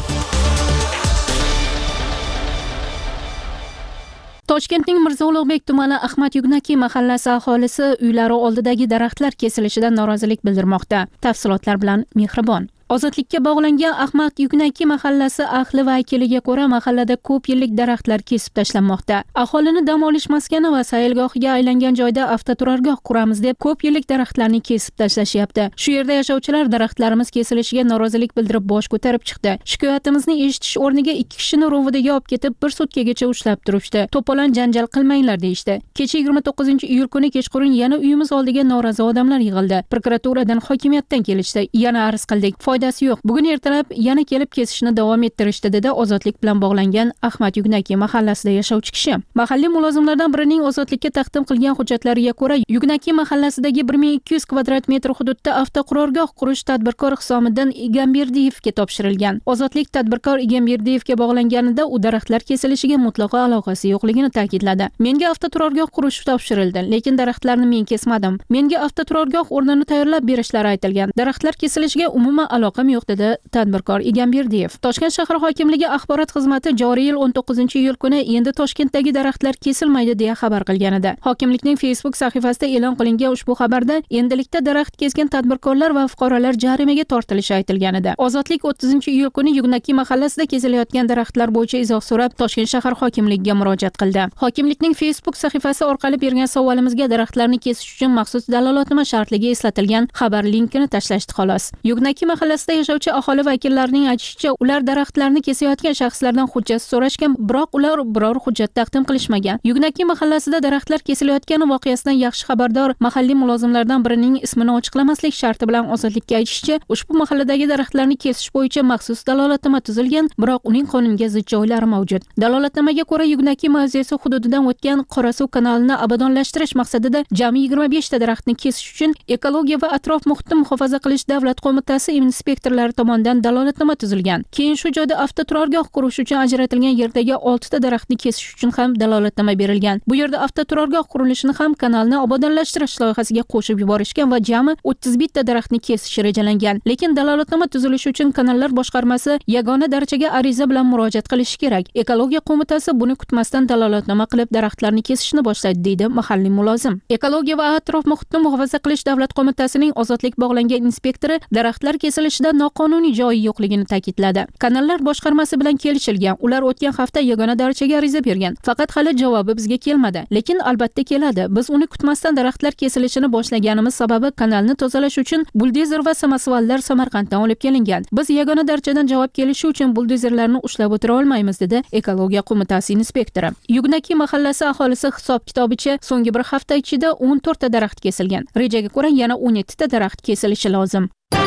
Speaker 13: Toshkentning Mirzo Ulug'bek tumani Ahmad Yugnaki mahallasi aholisi uylari oldidagi daraxtlar kesilishidan norozilik bildirmoqda. Tafsilotlar bilan Mehribon. Ozodlikka bog'langan Ahmad Yugnaki mahallasi ahli vakiliga ko'ra, mahallada ko'p yillik daraxtlar kesib tashlanmoqda. Aholini dam olish maskani va saylgohiga aylangan joyda avtoturargoh quramiz deb ko'p yillik daraxtlarni kesib tashlashyapti. Shu yerda yashovchilar daraxtlarimiz kesilishiga norozilik bildirib bosh ko'tarib chiqdi. Shikoyatimizni eshitish o'rniga 2 kishini rovidaga olib ketib 1 sutkagacha ushlab turishdi. To'polon janjal qilmanglar deyishdi. Kecha 29-iyul kuni kechqurun yana uyimiz oldiga norozi odamlar yig'ildi. Prokuraturadan, hokimiyatdan kelishdi. Yana arz qildik. Foydasi yo'q. Bugun ertalab yana kelib kesishni davom ettirishdi, dedi ozodlik bilan bog'langan Ahmad Yugnaki mahallasida yashovchi kishi. Mahalliy mulozimlardan birining ozodlikka taqdim qilgan hujjatlariga ko'ra, Yugnaki mahallasidagi 1200 kvadrat metr hududda avtoqurorgoh qurish tadbirkor Hisomiddin Egamberdiyevga topshirilgan. Ozodlik tadbirkor Egamberdiyevga bog'langanida u daraxtlar kesilishiga mutlaqo aloqasi yo'qligini ta'kidladi. Menga avtoturargoh qurish topshirildi, lekin daraxtlarni men kesmadim. Menga avtoturargoh o'rnini tayyorlab berishlari aytilgan. Daraxtlar kesilishiga umuman aloqam yo'q, dedi tadbirkor Egamberdiyev. Toshkent shahar hokimligi axborot xizmati joriy yil 19-iyul kuni endi Toshkentdagi daraxtlar kesilmaydi deya xabar qilgan edi. Hokimlikning Facebook sahifasida e'lon qilingan ushbu xabarda endilikda daraxt kesgan tadbirkorlar va fuqarolar jarimaga tortilishi aytilgan edi. Ozodlik 30-iyul kuni Yugnaki mahallasida kesilayotgan daraxtlar bo'yicha izoh so'rab Toshkent shahar hokimligiga murojaat qildi. Hokimlikning Facebook sahifasi orqali bergan savolimizga daraxtlarni kesish uchun maxsus dalolatnoma shartligi eslatilgan xabar linkini tashlashdi xolos. Yugnaki mahallasida yashovchi aholi vakillarining aytishicha, ular daraxtlarni kesayotgan shaxslardan hujjat so'rashgan, biroq ular biror hujjat taqdim qilishmagan. Yugnaki mahallasida daraxtlar kesilayotgani voqeasidan yaxshi xabardor mahalliy mulozimlardan birining ismini ochiqlamaslik sharti bilan ozodlikka aytishicha, ushbu mahalladagi daraxtlarni kesish bo'yicha maxsus dalolatnoma tuzilgan, biroq uning qonunga zid joylari mavjud. Dalolatnomaga ko'ra, Yugnaki mavzesi hududidan o'tgan Qorasuv kanalini obodonlashtirish maqsadida jami 25 ta daraxtni kesish uchun Ekologiya va atrof muhitni muhofaza qilish davlat qo'mitasi inspektorlari tomonidan dalolatnoma tuzilgan. Keyin shu joyda avtoturargoh qurish uchun ajratilgan yerdagi 6 ta daraxtni kesish uchun ham dalolatnoma berilgan. Bu yerda avtoturargoh qurilishini ham kanalni obodonlashtirish loyihasiga qo'shib yuborishgan va jami 31 ta daraxtni kesish rejalangan. Lekin dalolatnoma tuzilishi uchun kanallar boshqarmasi yagona darajaga ariza bilan murojaat qilishi kerak. Ekologiya qo'mitasi buni kutmasdan dalolatnoma qilib daraxtlarni kesishni boshlaydi, deydi mahalliy mulozim. Ekologiya va atrof muhitni muhofaza qilish davlat qo'mitasining ozodlik bog'langan inspektori daraxtlar kesilishida noqonuniy joyi yo'qligini ta'kidladi. Kanallar boshqarmasi bilan kelishilgan. Ular o'tgan hafta yagona darajaga ariza bergan. Faqat hali javobi bizga kelmadi. Lekin albatta keladi. Biz uni kutmasdan daraxtlar kesilishini boshlaganimiz sababi kanalni tozalash uchun buldozer va samosvallar Samarqanddan olib kelingan. Biz yagona darajadan javob kelishi uchun buldozerlarni ushlab o'tira olmaymiz, dedi Ekologiya qo'mitasi inspektori. Yugnaki mahallasi aholisi hisob-kitobicha so'nggi bir hafta ichida 14 ta daraxt kesilgan. Rejaga ko'ra yana 17 ta daraxt kesilishi lozim.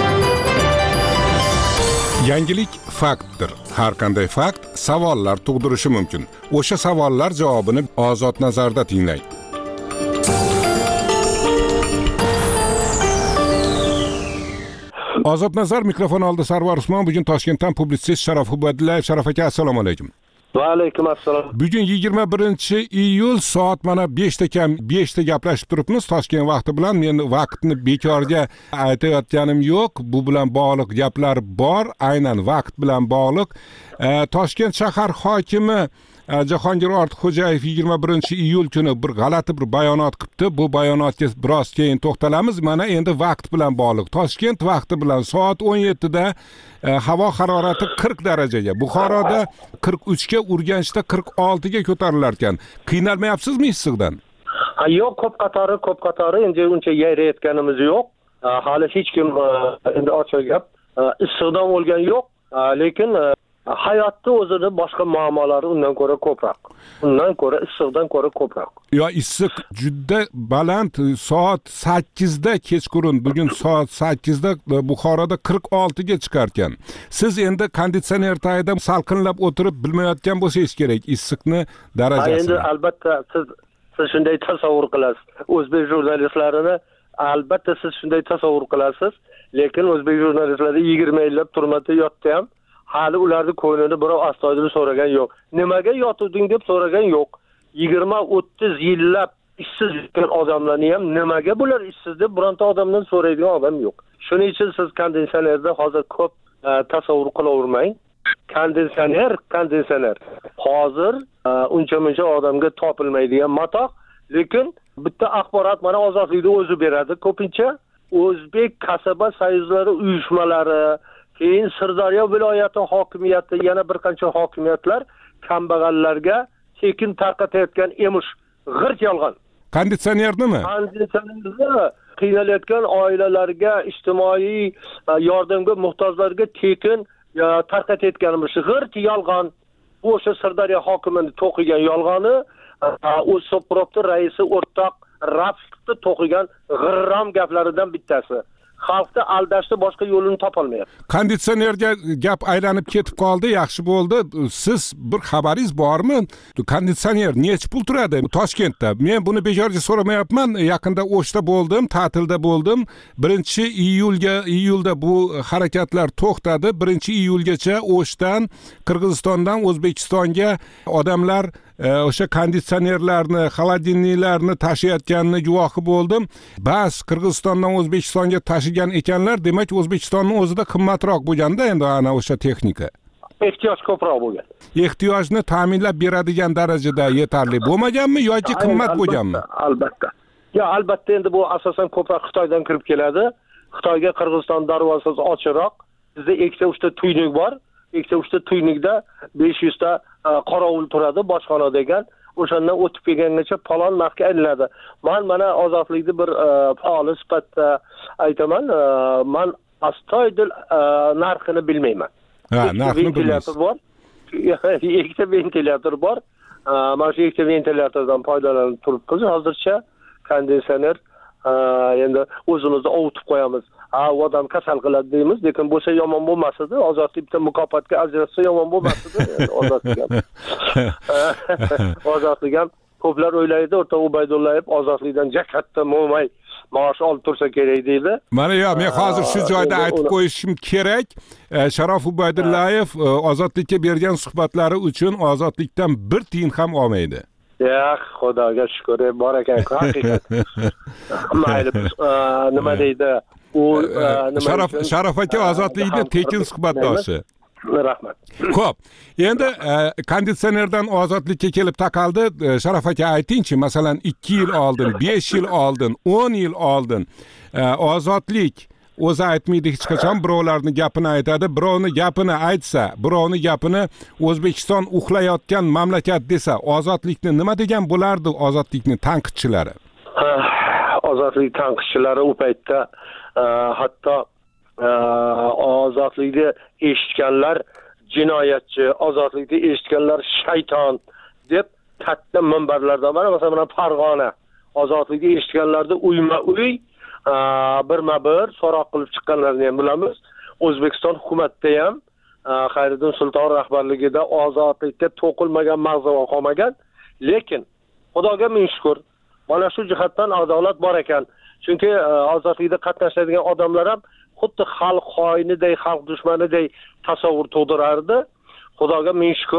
Speaker 4: Yangilik faktdir. Har qanday fakt savollar tug'dirishi mumkin. O'sha savollar javobini Ozod nazarda tinglang. Ozod nazar mikrofon oldi Sarvar Usmon. Bugun Toshkentdan publitsist Sharof Ubadillayev. Sharof aka, assalomu alaykum.
Speaker 14: Va alaykum assalom.
Speaker 4: Bugun 21-iyul soat mana 5 ta gaplashib turibmiz Toshkent vaqti bilan. Men vaqtni bekorga aytayotganim yo'q. Bu bilan bog'liq gaplar bor, aynan vaqt bilan bog'liq. Toshkent shahar hokimi Jahongir Ortiqxo'jayev 21-iyul kuni bir g'alati bir bayonot qilibdi. Bu bayonotga biroz keyin to'xtalamiz. Mana endi vaqt bilan bog'liq. Toshkent vaqti bilan soat 17 da havo harorati 40 darajaga, Buxoroda 43 ga, Urganchda 46 ga ko'tarilar ekan. Qiynalmayapsizmi issiqdan?
Speaker 14: Yo'q, ko'p qatori endi uncha yayrayotganimiz yo'q. Hali hech kim endi ochiq gap issiqdan o'lgan yo'q, lekin hayotda o'zida boshqa muammolari undan ko'ra ko'proq. Undan ko'ra issiqdan ko'ra ko'proq.
Speaker 4: Yo, issiq juda baland. Soat 8 da kechqurun, bugun soat 8 da Buxoroda 46 ga chiqar ekan. Siz endi konditsioner tagida salqinlab o'tirib bilmayotgan bo'lsangiz kerak issiqni darajasini.
Speaker 14: Endi albatta siz shunday tasavvur qilasiz. O'zbek jurnalistlarini albatta siz shunday tasavvur qilasiz, lekin o'zbek jurnalistlari 20 yillab turmada yotdi ham hali ularni ko'nglini birov astoydil so'ragan yo'q. Nimaga yotuvding deb so'ragan yo'q. 20-30 yillab ishsiz yurgan odamlarni ham nimaga bular ishsiz deb bironta odamdan so'raydigan odam yo'q. Shuning uchun siz konditsionerda hozir ko'p tasavvur qilavermang. Konditsioner hozir uncha-muncha odamga topilmaydigan matoq, lekin bitta axborot mana ozodlikda o'zi beradi. Ko'pincha O'zbek kasaba soyuzlari uyushmalari, keyin Sirdaryo viloyati hokimiyati, yana bir qancha hokimiyatlar kambag'allarga tekin tarqatayotgan emish g'irt yolg'on.
Speaker 4: Konditsionernimi?
Speaker 14: Konditsionerni qiynalayotgan oilalarga, ijtimoiy yordamga muhtojlarga tekin tarqatayotganimiz g'irt yolg'on. O'sha Sirdaryo hokimini to'qigan yolg'oni, O'zsopropti raisi o'rtoq Rapsni to'qigan g'irrom gaplaridan bittasi. Xalqni aldashda boshqa yo'lini topolmayapti.
Speaker 4: Konditsionerga gap aylanib ketib qoldi, yaxshi bo'ldi. Siz bir xabaringiz bormi? Konditsioner necha pul turadi Toshkentda? Men buni bekorga so'ramayapman. Yaqinda O'shda bo'ldim, ta'tilda bo'ldim. 1-iyulda bu harakatlar to'xtadi. 1-iyulgacha O'shdan, Qirg'izistondan O'zbekistonga odamlar o'sha konditsionerlarni, xolodilniklarni tashiyotganini guvohi bo'ldim. Bas Qirg'izistondan O'zbekistonga tashigan ekanlar, demak O'zbekistonning o'zida qimmatroq bo'lganda endi ana o'sha texnika.
Speaker 14: Ehtiyoj ko'proq bo'lgan.
Speaker 4: Ehtiyojni ta'minlab beradigan darajada yetarli bo'lmaganmi yoki qimmat bo'lganmi?
Speaker 14: Albatta. Ya albatta endi bu asosan ko'proq Xitoydan kirib keladi. Xitoyga Qirg'iziston darvozasi ochiqroq. Bizda ikkita 3ta tuynik bor. Ikkita 3ta tuynikda 500 ta qorovul turadi, bojxona degan. O'shandan o'tib kelgangacha palon narxga aylanadi. Mana ozodlikni bir faol sifatida aytaman, men astoydil narxini bilmayman.
Speaker 4: Narxini bilmaysiz.
Speaker 14: Ikkita ventilyator bor. Mana shu ikkita ventilyatordan foydalanib turibmiz. Hozircha konditsioner endi o'zimizni ovutib qo'yamiz. Odam kasal qiladi deymiz, lekin bo'lsa yomon bo'lmasdi. Ozodlik bitta mukofotga ajratsa yomon bo'lmasdi. Ozodlik ham ko'plar o'ylaydi, o'rta Ubaydullayev ozodlikdan katta mo'may maosh olib tursa kerak deydi.
Speaker 4: Mana men hozir shu joyda aytib qo'yishim kerak. Sharof Ubaydullayev ozodlikka bergan suhbatlari uchun ozodlikdan bir tiyin ham olmaydi.
Speaker 14: Ya Xudoga shukr, bor ekan haqiqat. Mayli, nima deydi?
Speaker 4: Sharof aka ozodlikni tekin suhbatdoshi.
Speaker 14: Rahmat.
Speaker 4: Xo'p, endi konditsionerdan ozodlikka kelib taqaldi. Sharof aka aytingchi, masalan 2 yil oldin, 5 yil oldin, 10 yil oldin ozodlik o'zi aytmaydi hech qachon, birovlarni gapini aytadi. Birovni gapini aytsa, birovni gapini O'zbekiston uxlayotgan mamlakat desa, ozodlikni nima degan bo'lardi ozodlikni tanqidchilari?
Speaker 14: Ozodlik tanqidchilari u paytda hatto ozodlikni eshitganlar jinoyatchi, ozodlikni eshitganlar shayton deb katta minbarlardan masalan Farg'ona ozodlikni eshitganlarda uyma-uy birma-bir so'roq qilib chiqqanlarni ham bilamiz. O'zbekiston hukumatida ham Xayriddin Sulton rahbarligida ozodlikka to'qilmagan mag'zava qolmagan, lekin Xudoga ming shukr, mana shu jihatdan adolat bor ekan. Chunki ozodlikda qatnashadigan odamlar ham xuddi xalq xoiniday, xalq dushmaniday tasavvur tug'dirardi. Xudoga ming shukr,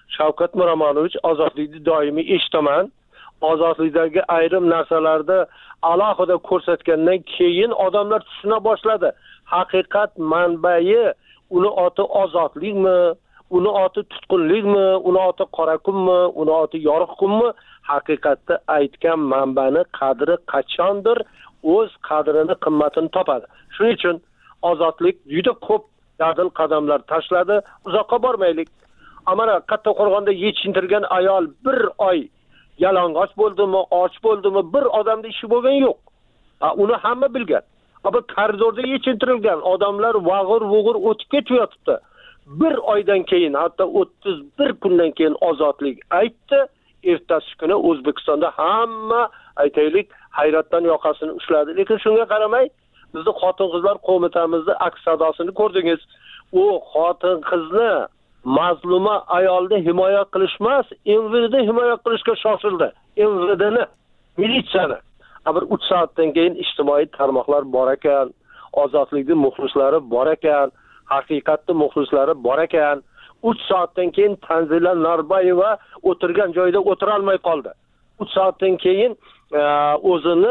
Speaker 14: Shavkat Miromonovich ozodlikni doimiy eshitaman. Ozodlikdagi ayrim narsalarda alohida ko'rsatgandan keyin odamlar tushuna boshladi. Haqiqat manbai uni oti ozodlikmi, uni oti tutqunlikmi, uni oti qora kunmi, uni oti yorug' kunmi? Haqiqatda aytgan manbani qadri qachondir o'z qadrini, qimmatini topadi. Shuning uchun ozodlik juda ko'p dadil qadamlar tashladi. Uzoqqa bormaylik. Amana Kattaqo'rg'onda yechintirgan ayol bir oy yalang'och bo'ldimi, och bo'ldimi, bir odamda ishi bo'lgan yo'q. Uni hamma bilgan. Bu koridorda yechintirilgan odamlar vag'ir-vug'ir o'tib ketyapti. Bir oydan keyin, hatto 31 kundan keyin ozodlik aytdi. Ertasi kuni O'zbekistonda hamma aytaylik hayratdan yoqasini ushladi. Lekin shunga qaramay, bizning xotin-qizlar qo'mitamizning aks sadosini ko'rdingiz. U xotin-qizni mazluma ayolni himoya qilishmas, MVDni himoya qilishga shoshildi. MVDni, militsiyani. Bir 3 soatdan keyin ijtimoiy tarmoqlar bor ekan, ozodlikning muxlislari bor ekan, haqiqatning muxlislari bor ekan. 3 soatdan keyin Tanzila Norboyeva o'tirgan joyida o'tira olmay qoldi. 3 soatdan keyin o'zini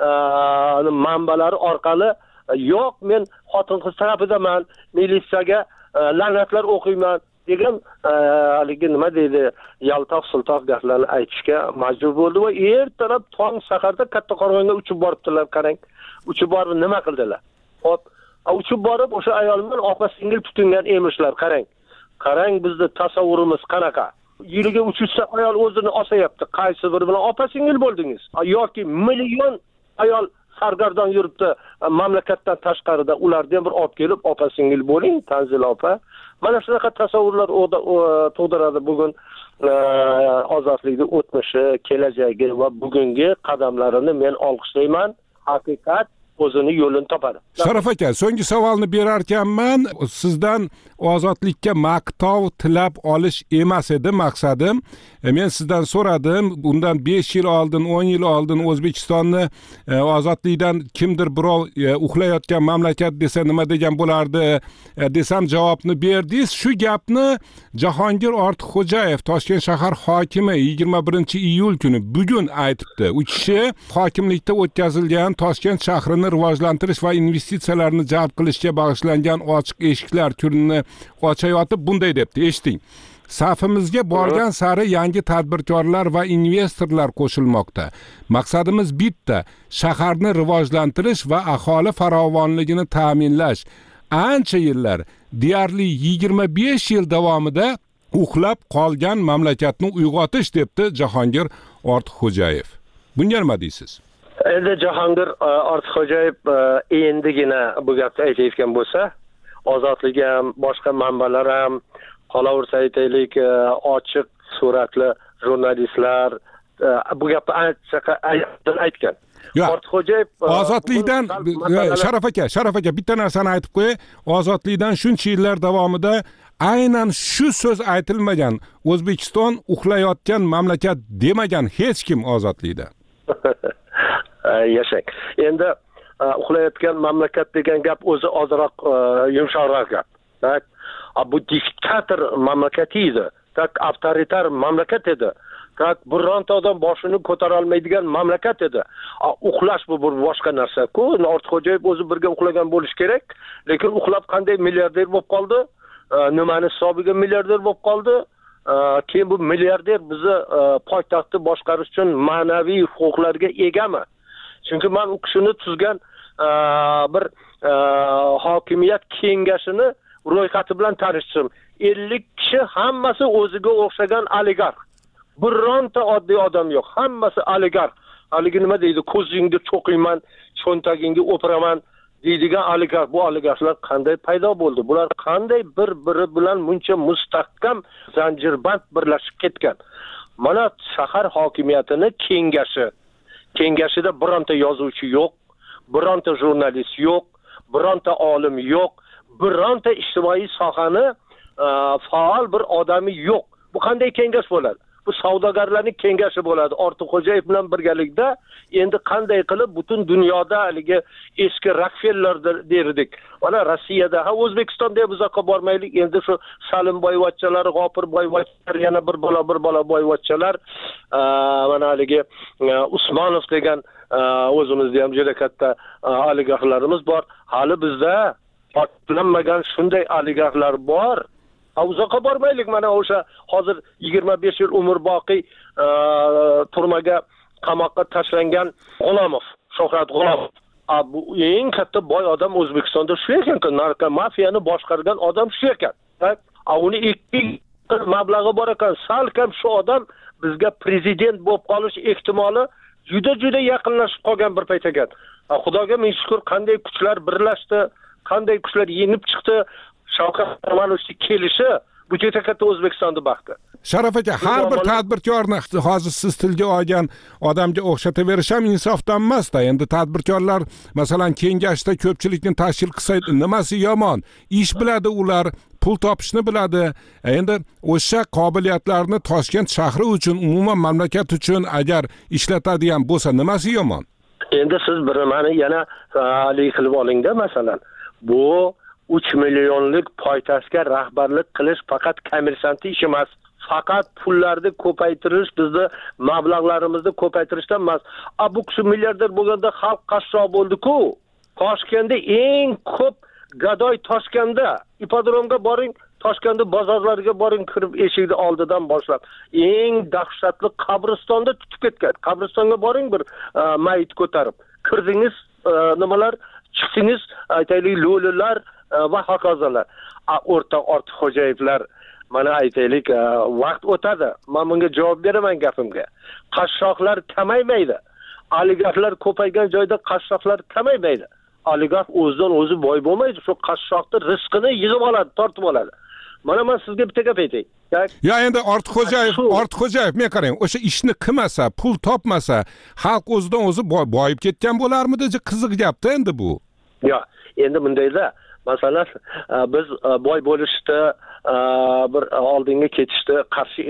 Speaker 14: manbalari orqali yo'q, men xotin-qiz tarafidaman, militsiyaga la'natlar o'qiyman degan haligi nima deydi, yaltoq sultoq gaplarni aytishga majbur bo'ldi va ertalab tong saharda Kattaqo'rg'onga uchib boribdilar, qarang. Uchib borib nima qildilar? Hop, uchib borib o'sha ayol bilan opa-singil tutingan emishlar, qarang. Qarang, bizda tasavvurimiz qanaqa? Yiliga 300 ta ayol o'zini osayapti. Qaysi biri bilan opa-singil bo'ldingiz? Yoki million ayol sargardon yuribdi mamlakatdan tashqarida, ularni ham bir olib kelib opa-singil bo'ling, Tanzila opa. Mana shunaqa tasavvurlar tug'diradi bugun ozodlikning o'tmishi, kelajagi va bugungi qadamlarini men olqishlayman. Haqiqat o'zini yo'lini topadi.
Speaker 4: Sharaf aka, so'nggi savolni berar ekanman. Sizdan ozodlikka maqtov tilab olish emas edi maqsadim. Men sizdan so'radim, bundan 5 yil oldin, 10 yil oldin O'zbekistonni ozodlikdan kimdir birov uxlayotgan mamlakat desa nima degan bo'lardi desam javobni berdingiz. Shu gapni Jahongir Ortiqxo'jayev, Toshkent shahar hokimi 21-iyul kuni bugun aytibdi. U kishi hokimlikda o'tkazilgan Toshkent shahrini rivojlantirish va investitsiyalarni jalb qilishga bag'ishlangan ochiq eshiklar turini ochayotib bunday debdi, eshiting. Safimizga borgan sari yangi tadbirkorlar va investorlar qo'shilmoqda. Maqsadimiz bitta, shaharni rivojlantirish va aholi farovonligini ta'minlash. Ancha yillar, deyarli 25 yil davomida uxlab qolgan mamlakatni uyg'otish debdi Jahongir Ortiqxo'jayev. Bunga nima deysiz?
Speaker 14: Endi Jahongir Ortiqxo'jayev endigina bu gapni aytayotgan bo'lsa, ozodlik ham, boshqa manbalar ham, qolaversa aytaylik, ochiq suratli jurnalistlar bu gapni aytgan. Ortiqxo'jayev
Speaker 4: ozodlikdan Sharaf aka bitta narsani aytib qo'y. Ozodlikdan shuncha yillar davomida aynan shu so'z aytilmagan, O'zbekiston uxlayotgan mamlakat demagan hech kim ozodlikda.
Speaker 14: Yashang. Endi uxlayotgan mamlakat degan gap o'zi ozroq yumshoqroq gap. Tak, bu diktator mamlakat edi. Tak, avtoritar mamlakat edi. Tak, bironta odam boshini ko'tara olmaydigan mamlakat edi. Uxlash bu boshqa narsa-ku. Ortiqxo'jayev o'zi birga uxlagan bo'lish kerak, lekin uxlab qanday milliarder bo'lib qoldi? Nimani hisobiga milliarder bo'lib qoldi? Keyin bu milliarder bizni poytaxtni boshqarish uchun ma'naviy huquqlarga egami? Chunki men u kishini tuzgan bir hokimiyat kengashini ro'yxati bilan tanishdim. 50 kishi hammasi o'ziga o'xshagan oligarx. Bironta oddiy odam yo'q. Hammasi oligarx. Haligi nima deydi? Ko'zingga cho'qiyman, cho'ntagingga o'piraman deydigan oligarx. Bu oligarxlar qanday paydo bo'ldi? Bular qanday bir-biri bilan muncha mustahkam zanjirband birlashib ketgan? Mana shahar hokimiyatini kengashida bironta yozuvchi yo'q, bironta jurnalist yo'q, bironta olim yo'q, bironta ijtimoiy sohani faol bir odami yo'q. Bu qanday kengash bo'ladi? Bu bu savdogarlarning kengashi bo'ladi. Ortiqxo'jayev bilan birgalikda endi qanday qilib butun dunyoda haligi eski Rockefeller derdik. Mana Rossiyada, O'zbekistonda ham uzoqqa bormaylik. Endi shu Salimboyevachchalar, G'ofirboyevachchalar, yana bir bola boyevachchalar, mana haligi Usmonov degan o'zimizda ham juda katta oligarxlarimiz bor. Hali bizda ortlanmagan shunday oligarxlar bor. Uzoqqa bormaylik, mana o'sha hozir 25 yil umr boqiy turmaga qamoqqa tashlangan G'ulomov, Shuhrat G'ulomov. Bu eng katta boy odam O'zbekistonda shu ekan, narkomafiyani boshqargan odam shu ekan. Uni 2 mablag'i bor ekan. Salkam shu odam bizga prezident bo'lib qolish ehtimoli juda yaqinlashib qolgan bir payt ekan. Xudoga ming shukr, qanday kuchlar birlashdi, qanday kuchlar yengib chiqdi. Shavkat Mirziyoyevning kelishi bu juda katta O'zbekistonning baxti.
Speaker 4: Sharaf aka, har bir tadbirkorni hozir siz tilga olgan odamga o'xshataverish ham insofdan emas-da. Endi tadbirkorlar masalan kengashda ko'pchilikni tashkil qilsa nimasi yomon? Ish biladi ular, pul topishni biladi. Endi o'sha qobiliyatlarni Toshkent shahri uchun, umuman mamlakat uchun agar ishlatadigan bo'lsa nimasi yomon?
Speaker 14: Endi siz bir mani yana alik qilib olingda, masalan, bu 3 millionlik poytaxtga rahbarlik qilish faqat kommersantlik ish emas. Faqat pullarni ko'paytirish, bizni mablag'larimizni ko'paytirishdan emas. Bu kishi milliarder bo'lganda xalq qashshoq bo'ldi-ku. Toshkentda eng ko'p gadoy Toshkentda. Ipodromga boring, Toshkentda bozorlarga boring, kirib eshikni oldidan boshlab. Eng dahshatli qabristonda tutib ketgan. Qabristonga boring bir mayit ko'tarib. Kirdingiz, nimalar, chiqdingiz, aytaylik lo'lilar va hokazolar. O'rtoq Ortiqxo'jayevlar, mana aytaylik, vaqt o'tadi. Men bunga javob beraman gapimga. Qashshoqlar kamaymaydi. Oligarxlar ko'paygan joyda qashshoqlar kamaymaydi. Oligarx o'zidan o'zi boy bo'lmaydi. Shu qashshoqning rizqini yig'ib oladi, tortib oladi. Mana men sizga bitta gap aytay.
Speaker 4: Ya endi Ortiqxo'jayev, men qarang, o'sha ishni qilmasa, pul topmasa, xalq o'zidan o'zi boyib ketgan bo'larmidi? Qiziq gapda endi bu.
Speaker 14: Yo, endi bundayda masalan, biz boy bo'lishda bir oldinga ketishda qarshi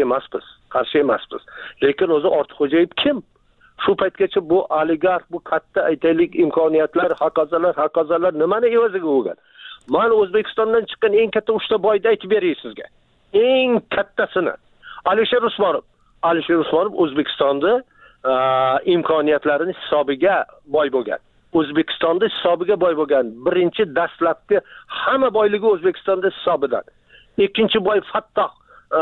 Speaker 14: emaspız. Lekin o'zi Ortiqxo'jayev kim? Shu paytgacha bu oligarx, bu katta aytaylik imkoniyatlar, hokazolar nimani evaziga bo'lgan? Men O'zbekistondan chiqqan eng katta 3 ta boyni aytib beray sizga. Eng kattasini Alisher Usmonov O'zbekistonda imkoniyatlarining hisobiga boy bo'lgan. O'zbekistonda hisobiga boy bo'lgan. Birinchi dastlabki hamma boyligi O'zbekistonda hisobidan. Ikkinchi boy Fattoh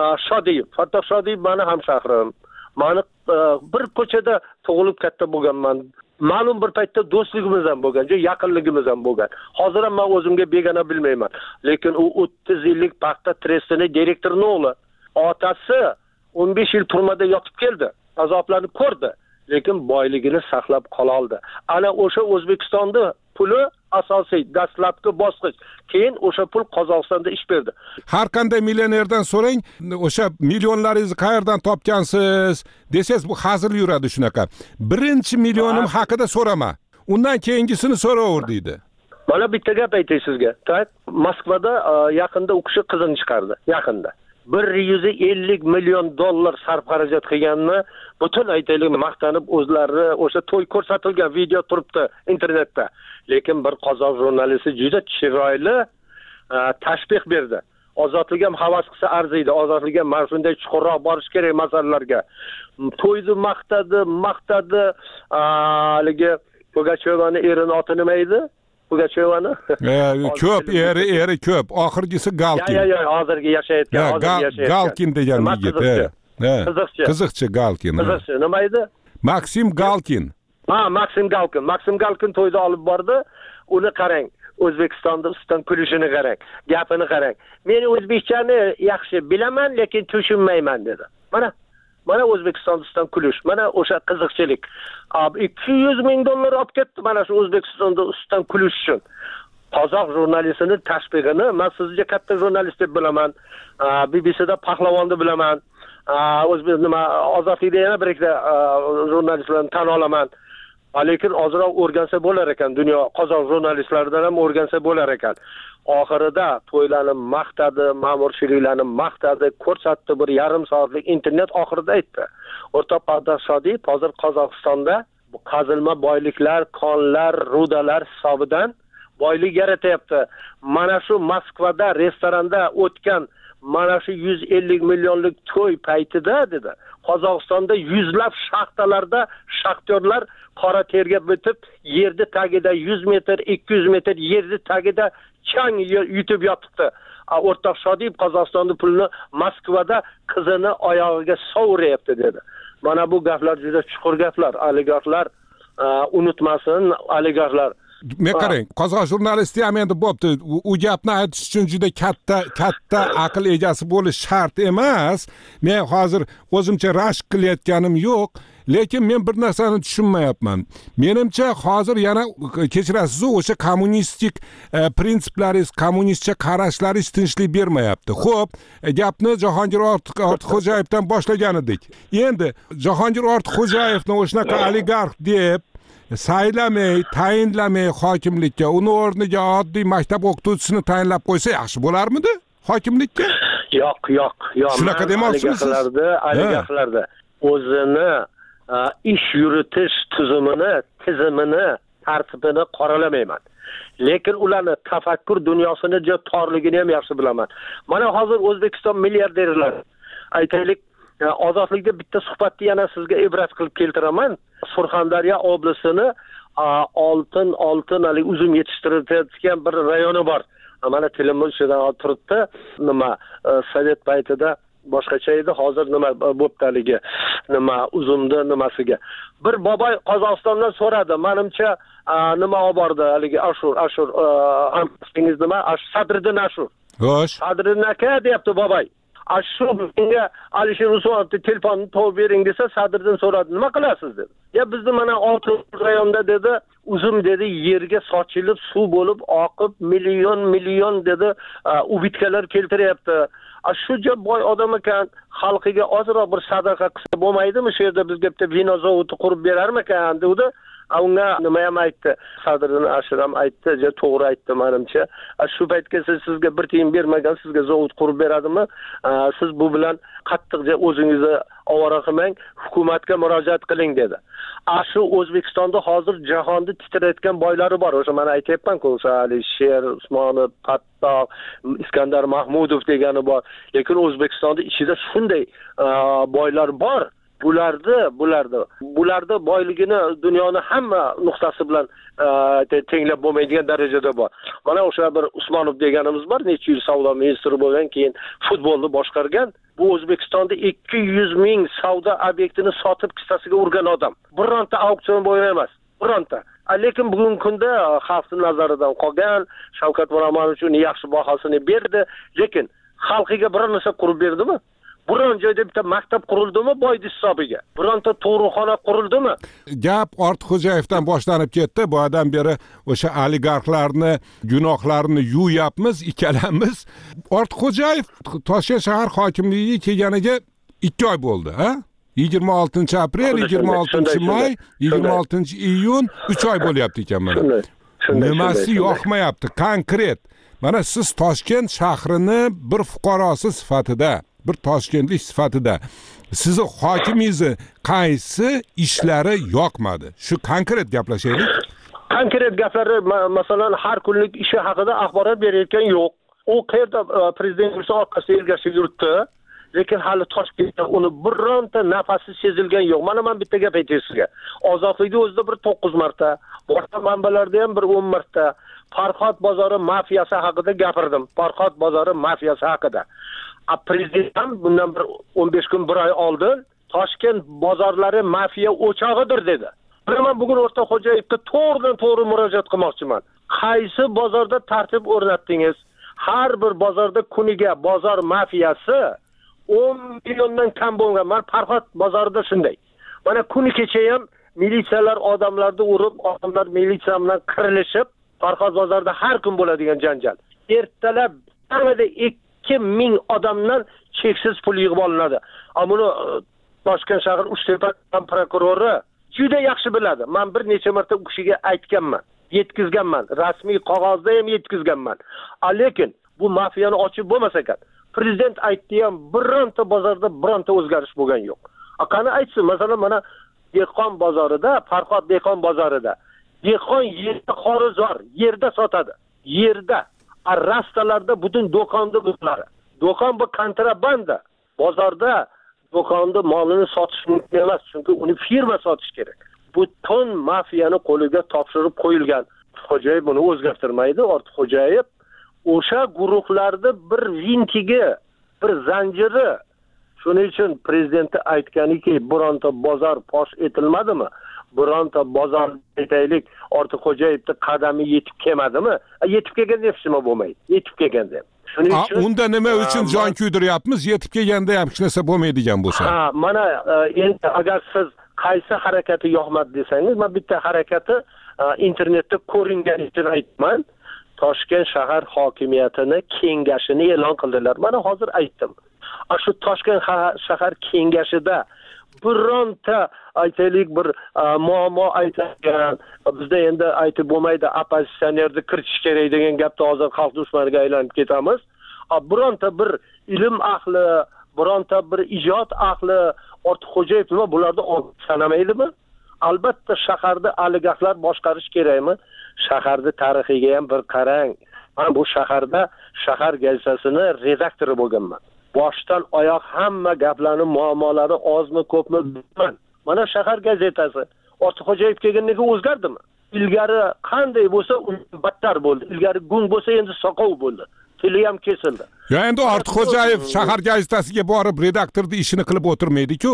Speaker 14: Shodiyev meni hamshahrim. Meni bir ko'chada tug'ilib katta bo'lganman. Ma'lum bir paytda do'stligimiz ham bo'lgan, yaqinligimiz ham bo'lgan. Hozir ham men o'zimga begona bilmayman. Lekin u 30 yillik paxta trestining direktorining o'g'li. Otasi 15 yil turmada yotib keldi. Azoblarni ko'rdi. Lekin boyligini saqlab qola oldi. Ana o'sha O'zbekistonda puli asosiy dastlabki bosqich. Keyin o'sha pul Qozog'istonda ish berdi.
Speaker 4: Har qanday millionerdan so'rang, o'sha millionlaringizni qayerdan topgansiz desangiz, bu hazil yuradi shunaqa. Birinchi millionim haqida so'rama. Undan keyingisini so'raver deydi.
Speaker 14: Mana bitta gap aytay sizga. Moskvada yaqinda u kishi qizini chiqardi. Yaqinda. 150 million dollar sarf xarajat qilganini butun aytaylik maqtanib o'zlari o'sha to'y ko'rsatilgan video turibdi internetda. Lekin bir qozoq jurnalisti juda chiroyli tashbih berdi. Ozodlik ham havas qilsa arziydi. Ozodlik ham mana shunday chuqurroq borish kerak masalalarga. To'yni maqtadi. Haligi Pugachyovani erini oti nima edi? Pugachyovani?
Speaker 4: Ko'p, eri ko'p. Oxirgisi Galkin.
Speaker 14: Yo'q, hozirgi yashayotgan,
Speaker 4: Galkin degan yigit. Qiziqchi Galkin.
Speaker 14: Qiziqchi nima edi?
Speaker 4: Maxim Galkin.
Speaker 14: Maxim Galkin to'yda olib bordi. Uni qarang. O'zbekistonda ustidan kulishini qarang. Gapini qarang. Men o'zbekchani yaxshi bilaman, lekin tushunmayman dedi. Mana O'zbekistondan kulish, mana o'sha qiziqchilik. 200 ming dollar olib ketdi mana shu O'zbekistonda ustidan kulish uchun. Qozoq jurnalistining tashbihini men sizga katta jurnalist deb bilaman. BBCda pahlavonni bilaman. O'zbek nima Ozodlikda yana bir ikkita jurnalistlarni tan olaman. lekin ozroq o'rgansa bo'lar ekan, dunyo qozoq jurnalistlaridan ham o'rgansa bo'lar ekan. Oxirida to'ylarni maqtadi, ma'murchiliklarni maqtadi, ko'rsatdi, bir yarim soatlik internet oxirida aytdi. O'rtoq Padar Shodip hozir Qozog'istonda bu qazilma boyliklar, konlar, rudalar hisobidan boylik yaratyapti. Mana shu Moskvada restoranda o'tgan mana shu 150 millionlik to'y paytida dedi. Qozog'istonda yuzlab shaxtalarda shaxtyorlar qora terga bitib, yerda tagida 100 metr, 200 metr yerda tagida chang yutib yotibdi. O'rtoq Shodip Qozog'istonda pulni Moskvada qizini oyog'iga sovuryapti dedi. Mana bu gaplar juda chuqur gaplar. Oligarxlar unutmasin, oligarxlar.
Speaker 4: Men qarang, qozoq jurnalisti ham endi bo'pti. U gapni aytish uchun juda katta aql egasi bo'lish shart emas. Men hozir o'zimcha rashk qilayotganim yo'q, lekin men bir narsani tushunmayapman. Menimcha hozir yana kechirasiz, o'sha kommunistik prinsiplaringiz, kommunistcha qarashlaringiz tinchlik bermayapti. Xo'p, gapni Jahongir Ortiqxo'jayevdan boshlagan edik. Endi Jahongir Ortiqxo'jayevni o'shanaqa oligarx deb saylamay, tayinlamay hokimlikka, uni o'rniga oddiy maktab o'qituvchisini tayinlab qo'ysa yaxshi bo'larmidi? Hokimlikka?
Speaker 14: Yo'q.
Speaker 4: Shunaqa demoqchimisiz?
Speaker 14: Oligarxlarda o'zini ish yuritish tizimini, tartibini qoralamayman. Lekin ularni tafakkur dunyosini juda torligini ham yaxshi bilaman. Mana hozir O'zbekiston milliarderlar, aytaylik, ozodlikda bitta suhbatni yana sizga ibrat qilib keltiraman. Surxondaryo oblasini oltin uzum yetishtirayotgan bir rayoni bor. Mana tilimimiz shudan turibdi. Nima Sovet paytida boshqacha edi, hozir nima bo'ptaligi, nima uzumni nimasiga. Bir boboy Qozog'istondan so'radi, menimcha nima olib bordi, haligi Ashur, amtingiz nima? Sadriddin Ashur.
Speaker 4: Xo'sh.
Speaker 14: Sadriddin aka deyapti boboy. Shu menga Alisher Usmonovni telefonni topib bering desa, Sadriddin so'radi, nima qilasiz dedi. Ya bizni mana oltin rayonda dedi, uzum dedi, yerga sochilib, suv bo'lib oqib, million dedi, ubitkalar keltiryapti. Shu boy odam ekan, xalqiga ozroq bir sadaqa qilsa bo'lmaydimi? Shu yerda bizga bitta vino zavodi qurib berarmikan dedi. Unga nima ham aytdi? Sadriddin Ashur ham aytdi, to'g'ri aytdi menimcha. Shu paytga sizga bir tiyin bermagan, sizga zavod qurib beradimi? Siz bu bilan qattiq o'zingizni ovora qilmang, hukumatga murojaat qiling dedi. Shu O'zbekistonda hozir jahonda titrayotgan boylari bor. O'sha men aytayapman-ku, Alisher Usmonov, Fattoh, Iskandar Mahmudov degani bor. Lekin O'zbekistonda ichida shunday boylar bor. Bularda boyligini dunyoni hamma nuqtasi bilan tenglab bo'lmaydigan darajada bor. Mana o'sha bir Usmonov deganimiz bor, necha yil savdo ministri bo'lgan, keyin futbolni boshqargan. Bu O'zbekistonda 200 ming savdo obyektini sotib kissasiga urgan odam. Bironta auksion bo'yi emas, bironta. Lekin bugungi kunda xalqning nazaridan qolgan, Shavkat Miromonovich uni yaxshi bahosini berdi, lekin xalqiga bir narsa qurib berdimi? Biron joyda bitta maktab qurildimi boydi hisobiga? Bironta tug'ruqxona qurildimi?
Speaker 4: Gap Ortiqxo'jayevdan boshlanib ketdi. Bu odam beri o'sha oligarxlarni gunohlarini yuyapmiz, ikkalamiz. Ortiqxo'jayev Toshkent shahar hokimligiga kelganiga 2 oy bo'ldi, ha? 26 aprel, 26 may, 26 iyun 3 oy bo'lyapti ekan mana. Nimasi yoqmayapti konkret? Mana siz Toshkent shahrini bir fuqarosi sifatida, bir toshkentlik sifatida sizni hokimingizni qaysi ishlari yoqmadi? Shu konkret gaplashaylik.
Speaker 14: Konkret gaplari, masalan, har kunlik ishi haqida axborot berayotgan yo'q. U qayerda prezident orqasiga ergashib yuribdi, lekin hali Toshkentda uni bironta nafasi sezilgan yo'q. Mana men bitta gap aytay sizga. Ozodlikda o'zida bir 9 marta, boshqa manbalarda ham bir 10 marta Farhod bozori mafiyasi haqida gapirdim. Farhod bozori mafiyasi haqida. Prezident bundan bir 15 kun, 1 oy oldin Toshkent bozorlari mafiya o'chog'idir dedi. Men bugun O'rtoq Xo'jayevga to'g'ridan-to'g'ri murojaat qilmoqchiman. Qaysi bozorda tartib o'rnatdingiz? Har bir bozorda kuniga bozor mafiyasi 10 milliondan kam bo'lgan. Men Farhod bozorida shunday. Mana kuni kecha ham militsiyalar odamlarni urib, odamlar militsiya bilan qirilishib, Farhod bozorida har kun bo'ladigan janjal. Ertalab kamida 2000 odamdan cheksiz pul yig'ib olinadi. Buni Toshkent shahar Uchtepa prokurori juda yaxshi biladi. Men bir necha marta u kishiga aytganman, yetkazganman, rasmiy qog'ozda ham yetkazganman. Lekin bu mafiyani ochib bo'lmas ekan. Prezident aytdi ham, bironta bozorda bironta o'zgarish bo'lgan yo'q. Qani aytsin, masalan, mana dehqon bozorida, Farhod dehqon bozorida dehqon yerda xorizor, yerda sotadi. Yerda, rastalarda butun do'konda bo'ladi. Do'kon bu kontrabanda. Bozorda do'konda molini sotish mumkin emas, chunki uni firma sotish kerak. Butun mafiyani qo'liga topshirib qo'yilgan. Xo'jayev buni o'zgartirmaydi. Ortiqxo'jayev o'sha guruhlarda bir vintigi, bir zanjiri. Shuning uchun prezidenti aytganiki, bironta bozor fosh etilmadimi? Bironta bozor aytaylik, Ortiqxo'jayevning qadami yetib kelmadimi? Yetib kelganda hech nima bo'lmaydi. Yetib kelganda. Shuning uchun
Speaker 4: unda nima uchun jon kuydiryapmiz? Yetib kelganda ham hech narsa bo'lmaydigan bo'lsa.
Speaker 14: Mana endi agar siz qaysi harakati yoqmadi desangiz, men bitta harakati internetda ko'ringani uchun aytman. Toshkent shahar hokimiyatini kengashini e'lon qildilar. Mana hozir aytdim. Shu Toshkent shahar kengashida bironta aytaylik bir muammo aytilgan, bizda endi aytib bo'lmaydi, opozitsionerni kiritish kerak degan gapda hozir xalq dushmaniga aylanib ketamiz. Bironta bir ilm ahli, bironta bir ijod ahli, Ortiqxo'jayev nima bularni sanamaydimi? Albatta shaharda oligarxlar boshqarish kerakmi? Shaharda tarixiga ham bir qarang. Men bu shaharda shahar gazetasining redaktori bo'lganman. Boshdan oyoq hamma gaplarni, muammolari ozmi ko'pmi bilmayman. Mana shahar gazetasi Ortiqxo'jayev kelganiga o'zgardimi? Ilgari qanday bo'lsa, undan battar bo'ldi. Ilgari gung bo'lsa, endi soqov bo'ldi. Tili ham kesildi.
Speaker 4: Ya endi Ortiqxo'jayev shahar gazetasiga borib redaktorning ishini qilib o'tirmaydi-ku.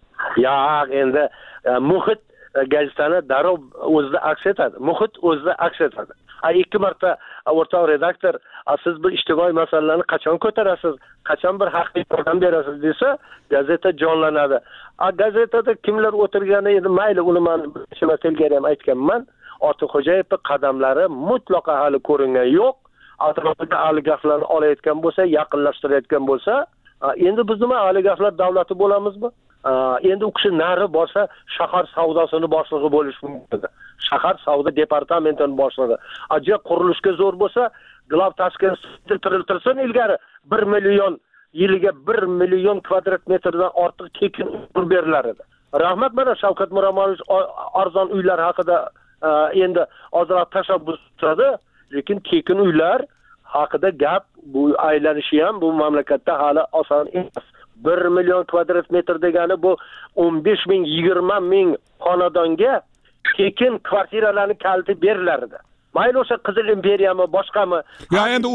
Speaker 14: Yo'q, endi muhit gazetani darrov o'zida aks etadi. Muhit o'zida aks etadi. Ikki marta o'rtoq redaktor, siz bu ijtimoiy masalalarni qachon ko'tarasiz, qachon bir haqiqiy yordam berasiz desa, gazeta jonlanadi. Gazetada kimlar o'tirgani endi mayli, uni men ilgari ham aytganman. Ortiqxo'jayevning qadamlari mutlaqo hali ko'ringan yo'q. Atrofida oligarxlarni olayotgan bo'lsa, yaqinlashtirayotgan bo'lsa, endi biz nima oligarxlar davlati bo'lamizmi? Endi u kishi nari borsa, shahar savdosini boshlig'i bo'lish mumkin. Shahar savdo departamentining boshlig'i. Ajab qurilishga zo'r bo'lsa, glav Toshkentda tiriltirsin ilgari 1 million yiliga 1 million kvadrat metrdan ortiq tekin uy berilar edi. Rahmat, mana Shavkat Miromonovich arzon uylar haqida endi ozroq tashabbus qildi, lekin tekin uylar haqida gap bu aylanishi ham bu mamlakatda hali oson emas. 1 million kvadrat metr degani bu 15 ming, 20 ming xonadonga tekin kvartiralarni kaliti berilardi. Mayli o'sha Qizil imperiyami, boshqami?
Speaker 4: Ya endi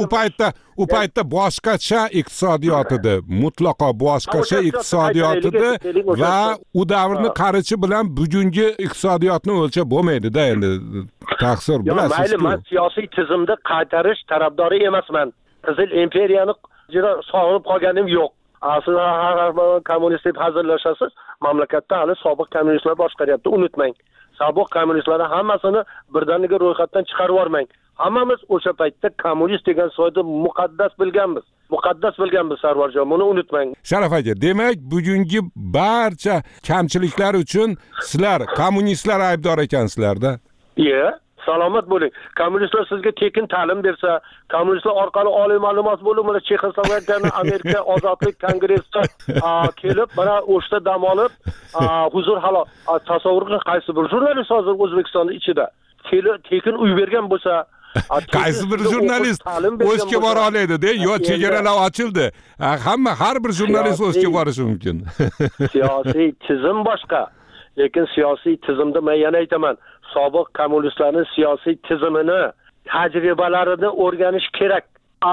Speaker 4: u paytda boshqacha iqtisodiyot edi, mutlaqo boshqacha iqtisodiyot edi va u davrni qarichi bilan bugungi iqtisodiyotni o'lchab bo'lmaydi-da endi. Taqsir bilasiz.
Speaker 14: Mayli, men siyosiy tizimni qaytarish tarafdori emasman. Qizil imperiyani juda sog'inib qolganim yo'q. Aslida har kommunist deb hazillashasiz, mamlakatda hali sobiq kommunistlar boshqaryapti, unutmang. Sobiq kommunistlarni hammasini birdaniga ro'yxatdan chiqarib yormang. Hammamiz o'sha paytda kommunist degan so'zni muqaddas bilganmiz Sarvarjon, buni unutmang.
Speaker 4: Sharaf aka, demak, bugungi barcha kamchiliklar uchun sizlar kommunistlar aybdor ekansizlar-da.
Speaker 14: Salomat bo'ling. Kommunistlar sizga tekin ta'lim bersa, kommunistlar orqali oliy ma'lumot bo'lib, mana Chexoslovakiyaning Amerika ozodlik kongressida kelib, mana o'shda dam olib, huzur halol. Tasavvur qiling, qaysi bir jurnalist hozir O'zbekistonning ichida tekin uy bergan bo'lsa,
Speaker 4: qaysi bir jurnalist o'zga bora oladi-da, yo chegaralar ochildi. Har bir jurnalist o'zga borishi mumkin.
Speaker 14: Siyosiy tizim boshqa. Lekin siyosiy tizimda men yana aytaman, sobiq kommunistlarning siyosiy tizimini, tajribalarini o'rganish kerak.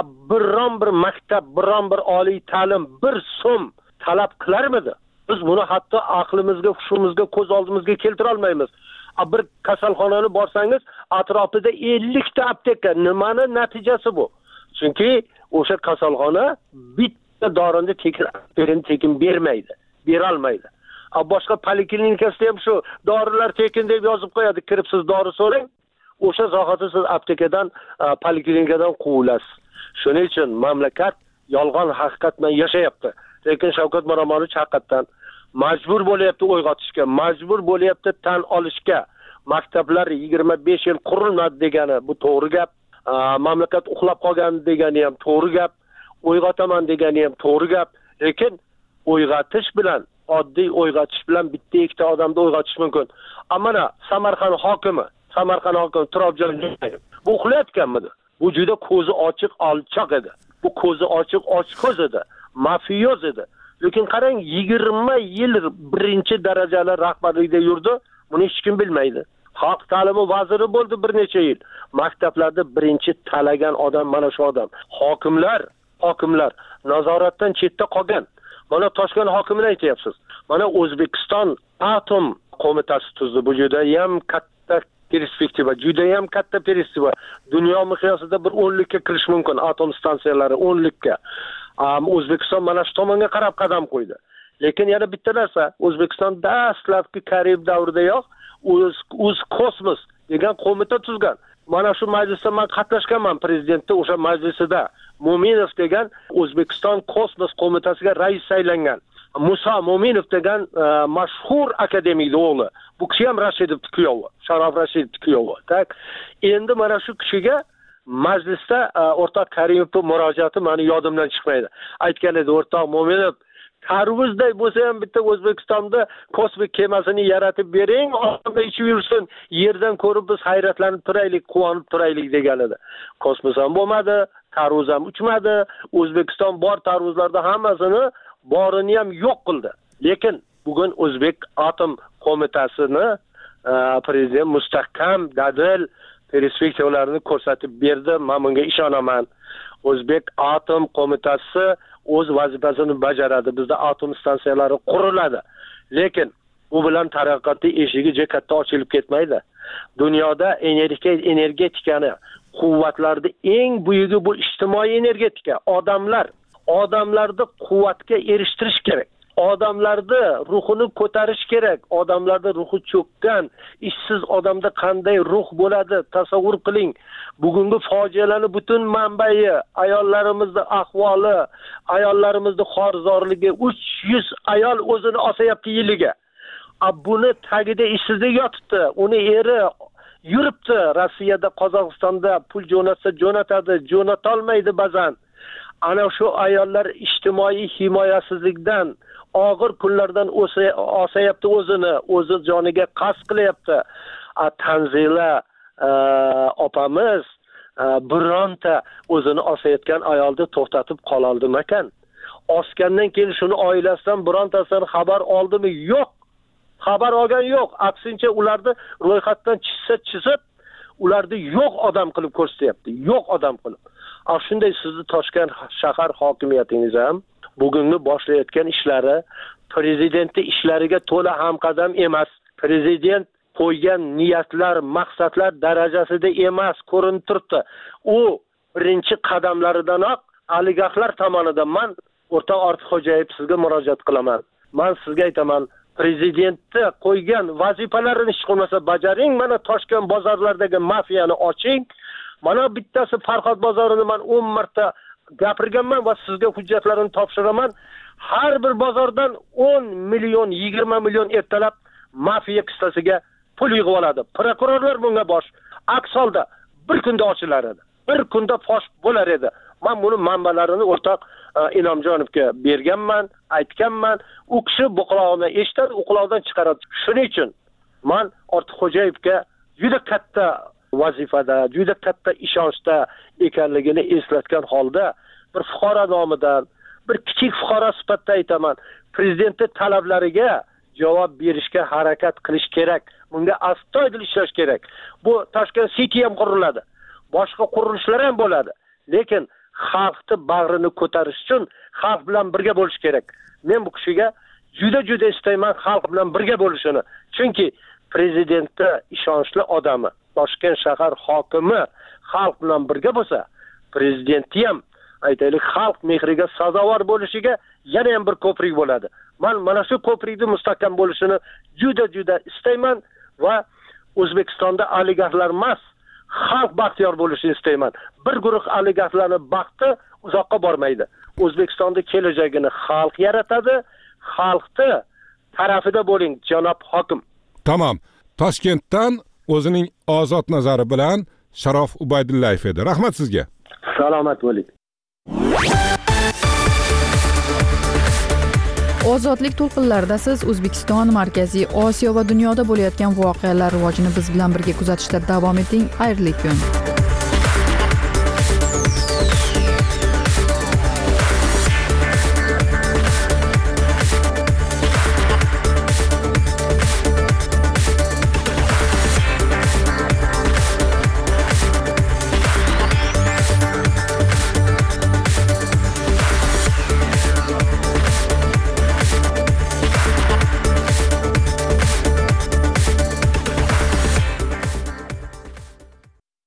Speaker 14: Biron bir maktab, biron bir oliy ta'lim bir so'm talab qilarmidi? Biz buni hatto aqlimizga, hushimizga, ko'z oldimizga keltira olmaymiz. Bir kasalxonani borsangiz, atrofida 50 ta apteka. Nimani natijasi bu? Chunki o'sha kasalxona bitta dorini tekin bermaydi, bera olmaydi. Boshqa poliklinikasida ham shu dorilar tekin deb yozib qo'yadi. Kirib siz dori so'rang, o'sha zahoti siz aptekadan, poliklinikadan quvulasiz. Shuning uchun mamlakat yolg'on haqiqat bilan yashayapti. Lekin Shavkat Miromonovich haqiqatan majbur bo'lyapti uyg'otishga, majbur bo'lyapti tan olishga. Maktablar 25 yil qurilmadi degani bu to'g'ri gap. Mamlakat uxlab qolgan degani ham to'g'ri gap. Uyg'otaman degani ham to'g'ri gap. Lekin uyg'otish bilan, oddiy uyg'otish bilan bitta ikkita odamni uyg'otish mumkin. Ammo Samarqand hokimi Turobjon bu uxlayotganmidi? Bu juda ko'zi ochiq alchoq edi. Bu ko'zi ochiq ochko'z edi. Mafiyoz edi. Lekin qarang 20 yil birinchi darajali rahbarlikda yurdi. Buni hech kim bilmaydi. Xalq ta'limi vaziri bo'ldi bir necha yil. Maktablarda birinchi talagan odam mana shu odam. Hokimlar nazoratdan chetda qolgan. Mana Toshkent hokimini aytyapsiz. Mana O'zbekiston atom qo'mitasi tuzdi. Bu juda ham katta perspektiva, juda ham katta perspektiva. Dunyo miqyosida bir 10likka kirish mumkin atom stansiyalari 10likka. O'zbekiston mana shu tomonga qarab qadam qo'ydi. Lekin yana bitta narsa, O'zbekiston dastlabki Karib davridayoq o'z kosmos degan qo'mita tuzgan. Mana shu majlisda men qatnashganman prezidentning o'sha majlisida. Mo'minov degan O'zbekiston kosmos qo'mitasiga rais saylangan. Musa Mo'minov degan mashhur akademikning o'g'li. Bu kishi ham Rashidovning kuyovi, Sharof Rashidovning kuyovi. Tak. Endi mana shu kishiga majlisda o'rtoq Karimovning murojaati meni yodimdan chiqmaydi. Aytgan edi o'rtoq Mo'minov, tarvuzday bo'lsa ham bitta O'zbekistonda kosmik kemasini yaratib bering, odamlar ichib yursin, yerdan ko'rib biz hayratlanib turaylik, quvonib turaylik degan edi. Kosmos ham bo'lmadi, tarvuz ham uchmadi. O'zbekiston bor tarvuzlarda hammasini borini ham yo'q qildi. Lekin bugun O'zbek atom qo'mitasini prezident mustahkam, dadil perspektivalarini ko'rsatib berdi. Men bunga ishonaman. O'zbek atom qo'mitasi o'z vazifasini bajaradi. Bizda atom stansiyalari quriladi. Lekin bu bilan taraqqiyotning eshigi juda katta ochilib ketmaydi. Dunyoda energetikani quvvatlarda eng buyugi bu ijtimoiy energetika. Odamlarni quvvatga erishtirish kerak. Odamlarni ruhini ko'tarish kerak. Odamlarda ruhi cho'kkan, ishsiz odamda qanday ruh bo'ladi? Tasavvur qiling. Bugungi fojialarning butun manbai ayollarimizni ahvoli, ayollarimizni xorzorligi, 300 ayol o'zini osayapti yiliga. Buni tagida ishsizlik yotibdi. Uni eri yuribdi. Rossiyada, Qozog'istonda pul jo'natadi, jo'natolmaydi ba'zan. Ana shu ayollar ijtimoiy himoyasizlikdan, og'ir kunlardan osayapti o'zi joniga qasd qilyapti. Tanzila opamiz bironta o'zini osayotgan ayolni to'xtatib qololdi ekan. Osgandan keyin shuni oilasidan birontasidan xabar oldimi? Yo'q. Xabar olgan yo'q. Aksincha ularni ro'yxatdan chizib, ularni yo'q odam qilib ko'rsatyapti. Yo'q odam qilib. Shunday sizni Toshkent shahar hokimiyatingiz ham bugungi boshlayotgan ishlari prezidentning ishlariga to'la hamqadam emas. Prezident qo'ygan niyatlar, maqsadlar darajasida emas, ko'rinib turibdi. U birinchi qadamlaridanoq oligarxlar tomonidan men o'rtoq Ortiqxo'jayev sizga murojaat qilaman. Men sizga aytaman, prezidentni qo'ygan vazifalarini hech bo'lmasa bajaring. Mana Toshkent bozorlaridagi mafiyani oching. Mana bittasi Farhod bozorini men 10 marta gapirganman va sizga hujjatlarini topshiraman. Har bir bozordan 10 million, 20 million ertalab mafiya qistasiga pul yig'ib oladi. Prokurorlar bunga bosh. Aks holda bir kunda ochilar edi. Bir kunda fosh bo'lar edi. Men buni manbalarini o'rtoq Inomjonovga berganman, aytganman. U kishi bu quloqdan eshitadi, u quloqdan chiqaradi. Shuning uchun men Ortiqxo'jayevga juda katta vazifada, juda katta ishonchda ekanligini eslatgan holda bir fuqaro nomidan, bir kichik fuqaro sifatida aytaman, prezidentning talablariga javob berishga harakat qilish kerak. Bunga astoydil ishlash kerak. Bu Toshkent City ham quriladi. Boshqa qurilishlar ham bo'ladi. Lekin xalqni bag'rini ko'tarish uchun xalq bilan birga bo'lish kerak. Men bu kishiga juda istayman xalq bilan birga bo'lishini. Chunki prezidentning ishonchli odami, Toshkent shahar hokimi xalq bilan birga bo'lsa, prezidenti ham aytaylik xalq mehriga sazovor bo'lishiga yana ham bir ko'prik bo'ladi. Men mana shu ko'prikning mustahkam bo'lishini juda istayman va O'zbekistonda oligarxlar emas, xalq baxtiyor bo'lishini istayman. Bir guruh oligarxlarning baxti uzoqqa bormaydi. O'zbekistonda kelajagini xalq yaratadi. Xalqni tarafida bo'ling janob hokim.
Speaker 4: Tamom. Toshkentdan o'zining ozod nazari bilan Sharof Ubaydullayev edi. Rahmat sizga.
Speaker 14: Salomat bo'ling.
Speaker 1: Ozodlik to'lqinlarida siz O'zbekiston, Markaziy Osiyo va dunyoda bo'layotgan voqealar rivojini biz bilan birga kuzatishda davom eting. Xayrli kun.